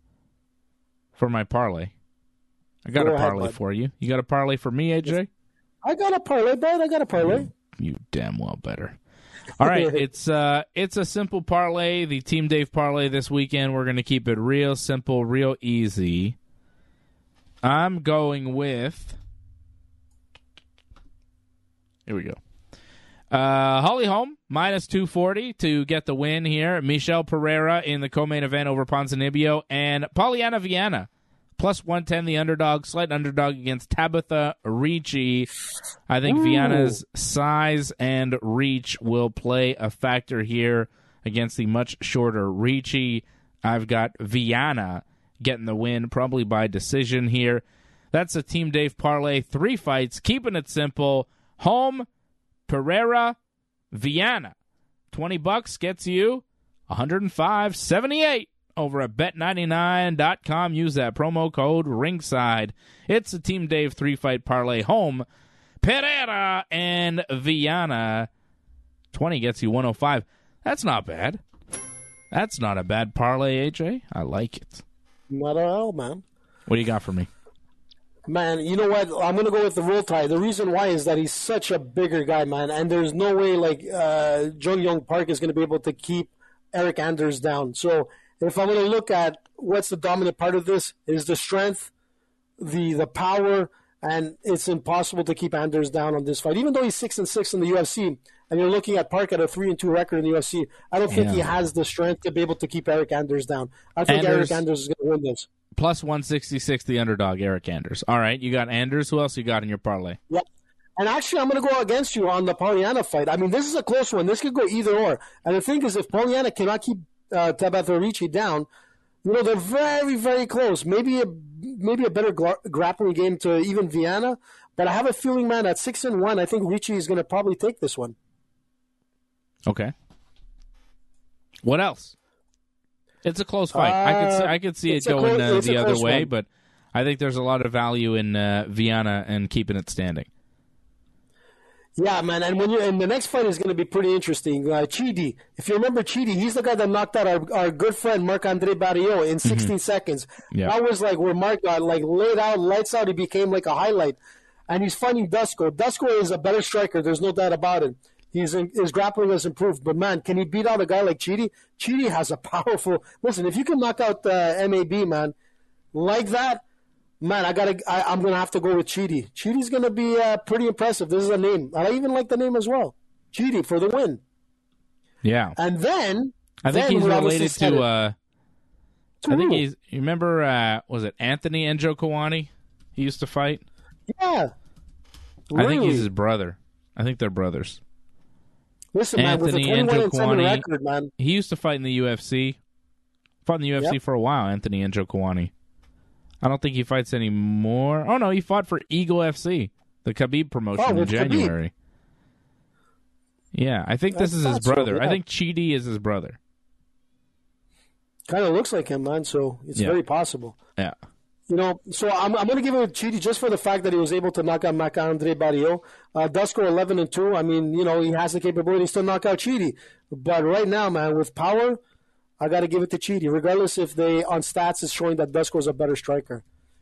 Speaker 1: parlay. I got a parlay for you. You got a parlay for me, AJ?
Speaker 3: I got a parlay, bud. I got a parlay.
Speaker 1: You damn well better. All right. It's a simple parlay. The Team Dave parlay this weekend. We're going to keep it real simple, real easy. I'm going with... Here we go. Holly Holm, minus 240 to get the win here. Michel Pereira in the co-main event over Ponzinibbio. And Polyana Viana, plus 110, the underdog, slight underdog against Tabitha Ricci. I think Viana's size and reach will play a factor here against the much shorter Ricci. I've got Viana getting the win, probably by decision here. That's a Team Dave parlay. 3 fights, keeping it simple. Holm, Pereira, Viana. $20 gets you $105.78 over at Bet99.com. Use that promo code ringside. It's a Team Dave 3-fight parlay. Holm, Pereira, and Viana. 20 gets you 105. That's not bad. That's not a bad parlay, AJ. I like it.
Speaker 3: Not at all, man.
Speaker 1: What do you got for me?
Speaker 3: Man, you know what? I'm going to go with the Roll Tide. The reason why is that he's such a bigger guy, man. And there's no way, like, Jun-young Park is going to be able to keep Eric Anders down. So if I'm going to look at what's the dominant part of this, is the strength, the power, and it's impossible to keep Anders down on this fight. Even though he's 6-6 in the UFC, and you're looking at Park at a 3-2 record in the UFC, I don't think he has the strength to be able to keep Eric Anders down. I think Eric Anders is going to win this.
Speaker 1: Plus 166, the underdog, Eric Anders. All right, you got Anders. Who else you got in your parlay?
Speaker 3: Yeah. And actually, I'm going to go against you on the Polyana fight. I mean, this is a close one. This could go either or. And the thing is, if Polyana cannot keep Tabitha Ricci down, you know, they're very, very close. Maybe a better grappling game to even Viana. But I have a feeling, man, at 6-1, I think Ricci is going to probably take this one.
Speaker 1: Okay. What else? It's a close fight. I could see it going the other way, but I think there's a lot of value in Viana and keeping it standing.
Speaker 3: Yeah, man, and the next fight is going to be pretty interesting. Chidi, if you remember Chidi, he's the guy that knocked out our good friend Marc-Andre Barriault in 16 seconds. Yeah. That was like where Marc got like laid out, lights out. He became like a highlight, and he's fighting Dusko. Dusko is a better striker. There's no doubt about it. His grappling has improved, but man, can he beat out a guy like Chidi? Chidi has a powerful. Listen, if you can knock out MAB, man, like that, man, I'm gonna have to go with Chidi. Chidi's gonna be pretty impressive. This is a name. I even like the name as well. Chidi for the win.
Speaker 1: Yeah.
Speaker 3: And then
Speaker 1: I think
Speaker 3: Then
Speaker 1: he's
Speaker 3: we obviously
Speaker 1: related
Speaker 3: said
Speaker 1: to.
Speaker 3: To
Speaker 1: I think
Speaker 3: who?
Speaker 1: he's. You remember? Was it Anthony Njokuani? He used to fight.
Speaker 3: Yeah.
Speaker 1: I think
Speaker 3: Really?
Speaker 1: he's his brother. I think they're brothers.
Speaker 3: Listen, man, with a
Speaker 1: Anthony
Speaker 3: 21-7
Speaker 1: Njokuani.
Speaker 3: record, man.
Speaker 1: He used to fight in the UFC. Fought in the UFC
Speaker 3: Yep.
Speaker 1: for a while. Anthony Njokuani. I don't think he fights anymore. Oh no, he fought for Eagle FC, the Khabib promotion in
Speaker 3: with Khabib.
Speaker 1: January. Yeah, I think this is his
Speaker 3: thought so,
Speaker 1: brother. I
Speaker 3: yeah.
Speaker 1: think Chidi is his brother.
Speaker 3: Kind of looks like him, man. So it's
Speaker 1: Yeah.
Speaker 3: very possible.
Speaker 1: Yeah.
Speaker 3: You know, so I'm going to give it to Chidi just for the fact that he was able to knock out Marc-Andre Barrios. Dusko 11-2. I mean, you know, he has the capabilities to knock out Chidi. But right now, man, with power, I got to give it to Chidi, regardless if they on stats is showing that Dusko is a better striker.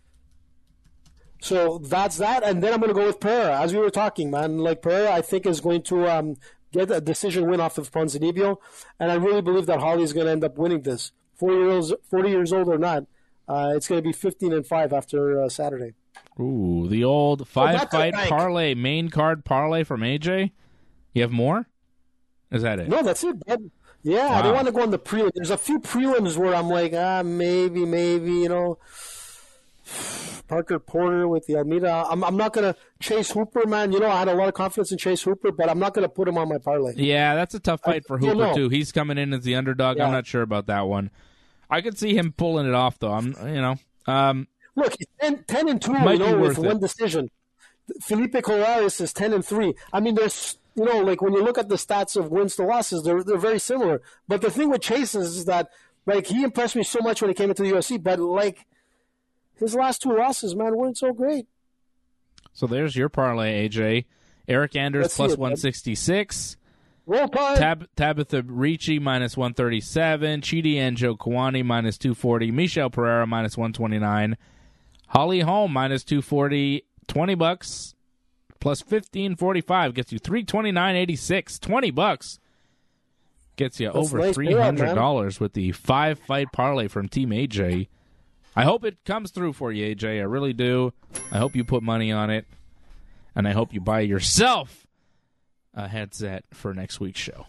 Speaker 3: So that's that, and then I'm going to go with Pereira. As we were talking, man, like Pereira, I think is going to get a decision win off of Ponzinibbio, and I really believe that Holly is going to end up winning this. 40 years old or not, it's going to be 15-5 after Saturday.
Speaker 1: Ooh, the old
Speaker 3: that's
Speaker 1: five-fight
Speaker 3: a bank.
Speaker 1: parlay, main card parlay from AJ. You have more? Is that it?
Speaker 3: No, that's it, bud. Yeah,
Speaker 1: Wow.
Speaker 3: I don't want to go on the prelim. There's a few prelims where I'm like, maybe, you know. Parker Porter with the Almeida. I'm not going to chase Hooper, man. You know, I had a lot of confidence in Chase Hooper, but I'm not going to put him on my parlay.
Speaker 1: Yeah, that's a tough fight for
Speaker 3: you
Speaker 1: Hooper,
Speaker 3: know.
Speaker 1: too. He's coming in as the underdog.
Speaker 3: Yeah.
Speaker 1: I'm not sure about that one. I could see him pulling it off, though.
Speaker 3: Look, he's 10-2,
Speaker 1: Might
Speaker 3: you know,
Speaker 1: be
Speaker 3: with
Speaker 1: worth it.
Speaker 3: one decision. Felipe Colares is 10-3. I mean, there's, you know, like when you look at the stats of wins to losses, they're very similar. But the thing with Chase is that, like, he impressed me so much when he came into the UFC, but, like, his last two losses, man, weren't so great.
Speaker 1: So there's your parlay, AJ. Eric Anders
Speaker 3: Let's see
Speaker 1: plus
Speaker 3: it, bud.
Speaker 1: 166.
Speaker 3: Roll Tide.
Speaker 1: Tabitha Ricci minus 137. Chidi Njokuani minus 240. Michelle Pereira minus 129. Holly Holm minus 240. $20 plus 15.45 gets you $329.86. $20 gets you
Speaker 3: That's
Speaker 1: over
Speaker 3: nice payout, man.
Speaker 1: $300 with the 5-fight parlay from Team AJ. I hope it comes through for you, AJ. I really do. I hope you put money on it. And I hope you buy yourself a headset for next week's show.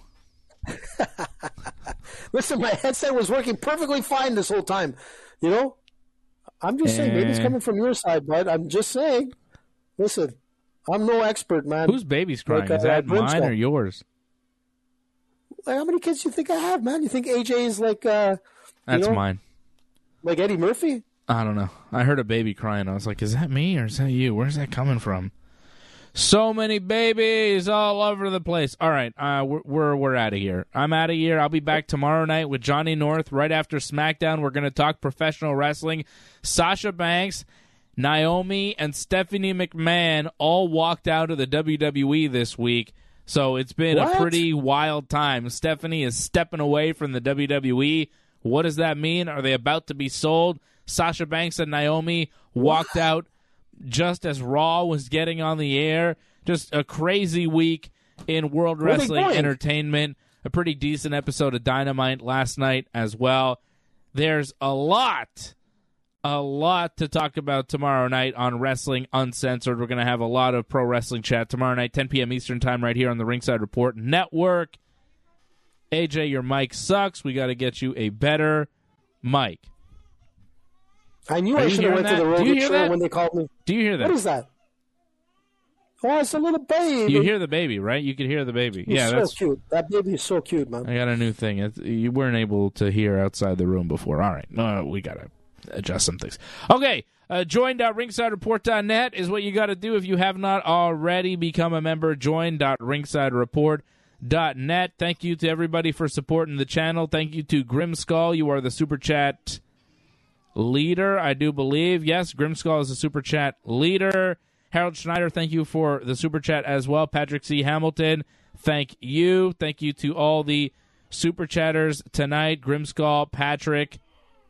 Speaker 3: Listen, my headset was working perfectly fine this whole time. You know? I'm just saying, maybe it's coming from your side, bud. I'm just saying. Listen, I'm no expert, man.
Speaker 1: Whose baby's crying?
Speaker 3: Like,
Speaker 1: Is that mine
Speaker 3: Brimstone.
Speaker 1: or yours?
Speaker 3: Like, how many kids do you think I have, man? You think AJ is like,
Speaker 1: That's
Speaker 3: know?
Speaker 1: mine.
Speaker 3: like Eddie Murphy?
Speaker 1: I don't know. I heard a baby crying. I was like, is that me or is that you? Where's that coming from? So many babies all over the place. All right, we're out of here. I'm out of here. I'll be back tomorrow night with Johnny North right after SmackDown. We're going to talk professional wrestling. Sasha Banks, Naomi, and Stephanie McMahon all walked out of the WWE this week. So it's been a
Speaker 3: What?
Speaker 1: pretty wild time. Stephanie is stepping away from the WWE. What does that mean? Are they about to be sold? Sasha Banks and Naomi walked out just as Raw was getting on the air. Just a crazy week in World
Speaker 3: Where are they
Speaker 1: Wrestling
Speaker 3: going?
Speaker 1: Entertainment. A pretty decent episode of Dynamite last night as well. There's a lot to talk about tomorrow night on Wrestling Uncensored. We're going to have a lot of pro wrestling chat tomorrow night, 10 p.m. Eastern Time, right here on the Ringside Report Network. AJ, your mic sucks. We got to get you a better mic.
Speaker 3: I knew
Speaker 1: Are
Speaker 3: I
Speaker 1: you
Speaker 3: should have
Speaker 1: hearing
Speaker 3: went to
Speaker 1: that?
Speaker 3: the
Speaker 1: Do you
Speaker 3: Rogan
Speaker 1: hear
Speaker 3: show
Speaker 1: that?
Speaker 3: when they called me.
Speaker 1: Do you hear that?
Speaker 3: What is that? Oh, it's a little baby.
Speaker 1: You hear the baby, right? You could hear the baby.
Speaker 3: He's
Speaker 1: Yeah,
Speaker 3: so
Speaker 1: that's.
Speaker 3: cute. That baby is so cute, man.
Speaker 1: I got a new thing. You weren't able to hear outside the room before. All right. We got to adjust some things. Okay. Join.ringsidereport.net is what you got to do if you have not already become a member. Join.ringsidereport.net. Thank you to everybody for supporting the channel. Thank you to Grimskull. You are the Super Chat leader, I do believe. Yes, Grimskull is the Super Chat leader. Harold Schneider, thank you for the Super Chat as well. Patrick C. Hamilton, thank you. Thank you to all the Super Chatters tonight. Grimskull, Patrick,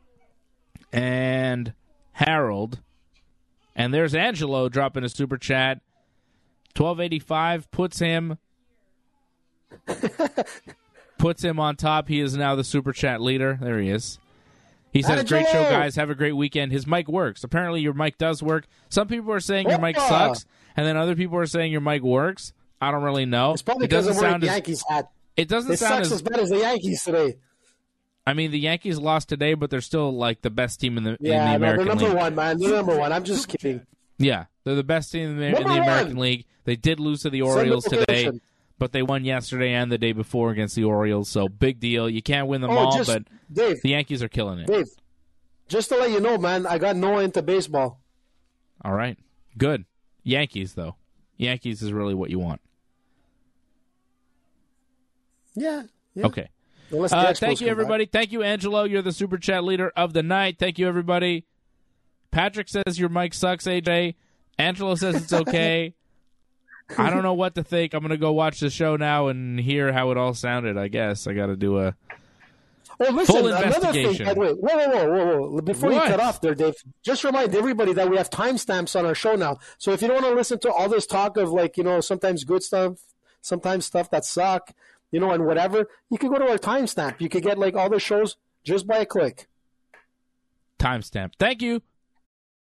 Speaker 1: and Harold. And there's Angelo dropping a Super Chat. 1285 puts him on top. He is now the Super Chat leader. There he is. He says,
Speaker 3: Angelo!
Speaker 1: great show, guys. Have a great weekend. His mic works. Apparently, your mic does work. Some people are saying your mic
Speaker 3: Opa!
Speaker 1: sucks, and then other people are saying your mic works. I don't really know.
Speaker 3: It's probably
Speaker 1: It
Speaker 3: because
Speaker 1: doesn't
Speaker 3: I'm wearing
Speaker 1: sound
Speaker 3: the
Speaker 1: as
Speaker 3: Yankees hat.
Speaker 1: it doesn't
Speaker 3: It
Speaker 1: sound
Speaker 3: sucks as
Speaker 1: as
Speaker 3: bad as the Yankees today.
Speaker 1: I mean, the Yankees lost today, but they're still like the best team in the
Speaker 3: Yeah,
Speaker 1: American
Speaker 3: they're number
Speaker 1: League.
Speaker 3: one, man. They're number one. I'm just kidding.
Speaker 1: Yeah, they're the best team in the
Speaker 3: Number
Speaker 1: American
Speaker 3: one.
Speaker 1: League. They did lose to the
Speaker 3: Send
Speaker 1: Orioles today,
Speaker 3: notification.
Speaker 1: but they won yesterday and the day before against the Orioles. So big deal. You can't win them
Speaker 3: Oh,
Speaker 1: all,
Speaker 3: just
Speaker 1: but
Speaker 3: Dave,
Speaker 1: the Yankees are killing it.
Speaker 3: Dave, just to let you know, man, I got Noah into baseball.
Speaker 1: All right, good. Yankees though. Yankees is really what you want.
Speaker 3: Yeah.
Speaker 1: Okay.
Speaker 3: Unless the Expos
Speaker 1: Thank you,
Speaker 3: come
Speaker 1: everybody. Thank you, Angelo. You're the Super Chat leader of the night. Thank you, everybody. Patrick says your mic sucks, AJ. Angelo says it's okay. I don't know what to think. I'm going to go watch the show now and hear how it all sounded, I guess. I got to do a...
Speaker 3: Oh, listen,
Speaker 1: Full
Speaker 3: another
Speaker 1: investigation.
Speaker 3: thing, by the way. Whoa. Before you
Speaker 1: What?
Speaker 3: cut off there, Dave, just remind everybody that we have timestamps on our show now. So if you don't want to listen to all this talk of, like, you know, sometimes good stuff, sometimes stuff that suck, you know, and whatever, you can go to our timestamp. You could get, like, all the shows just by a click.
Speaker 1: Timestamp. Thank you.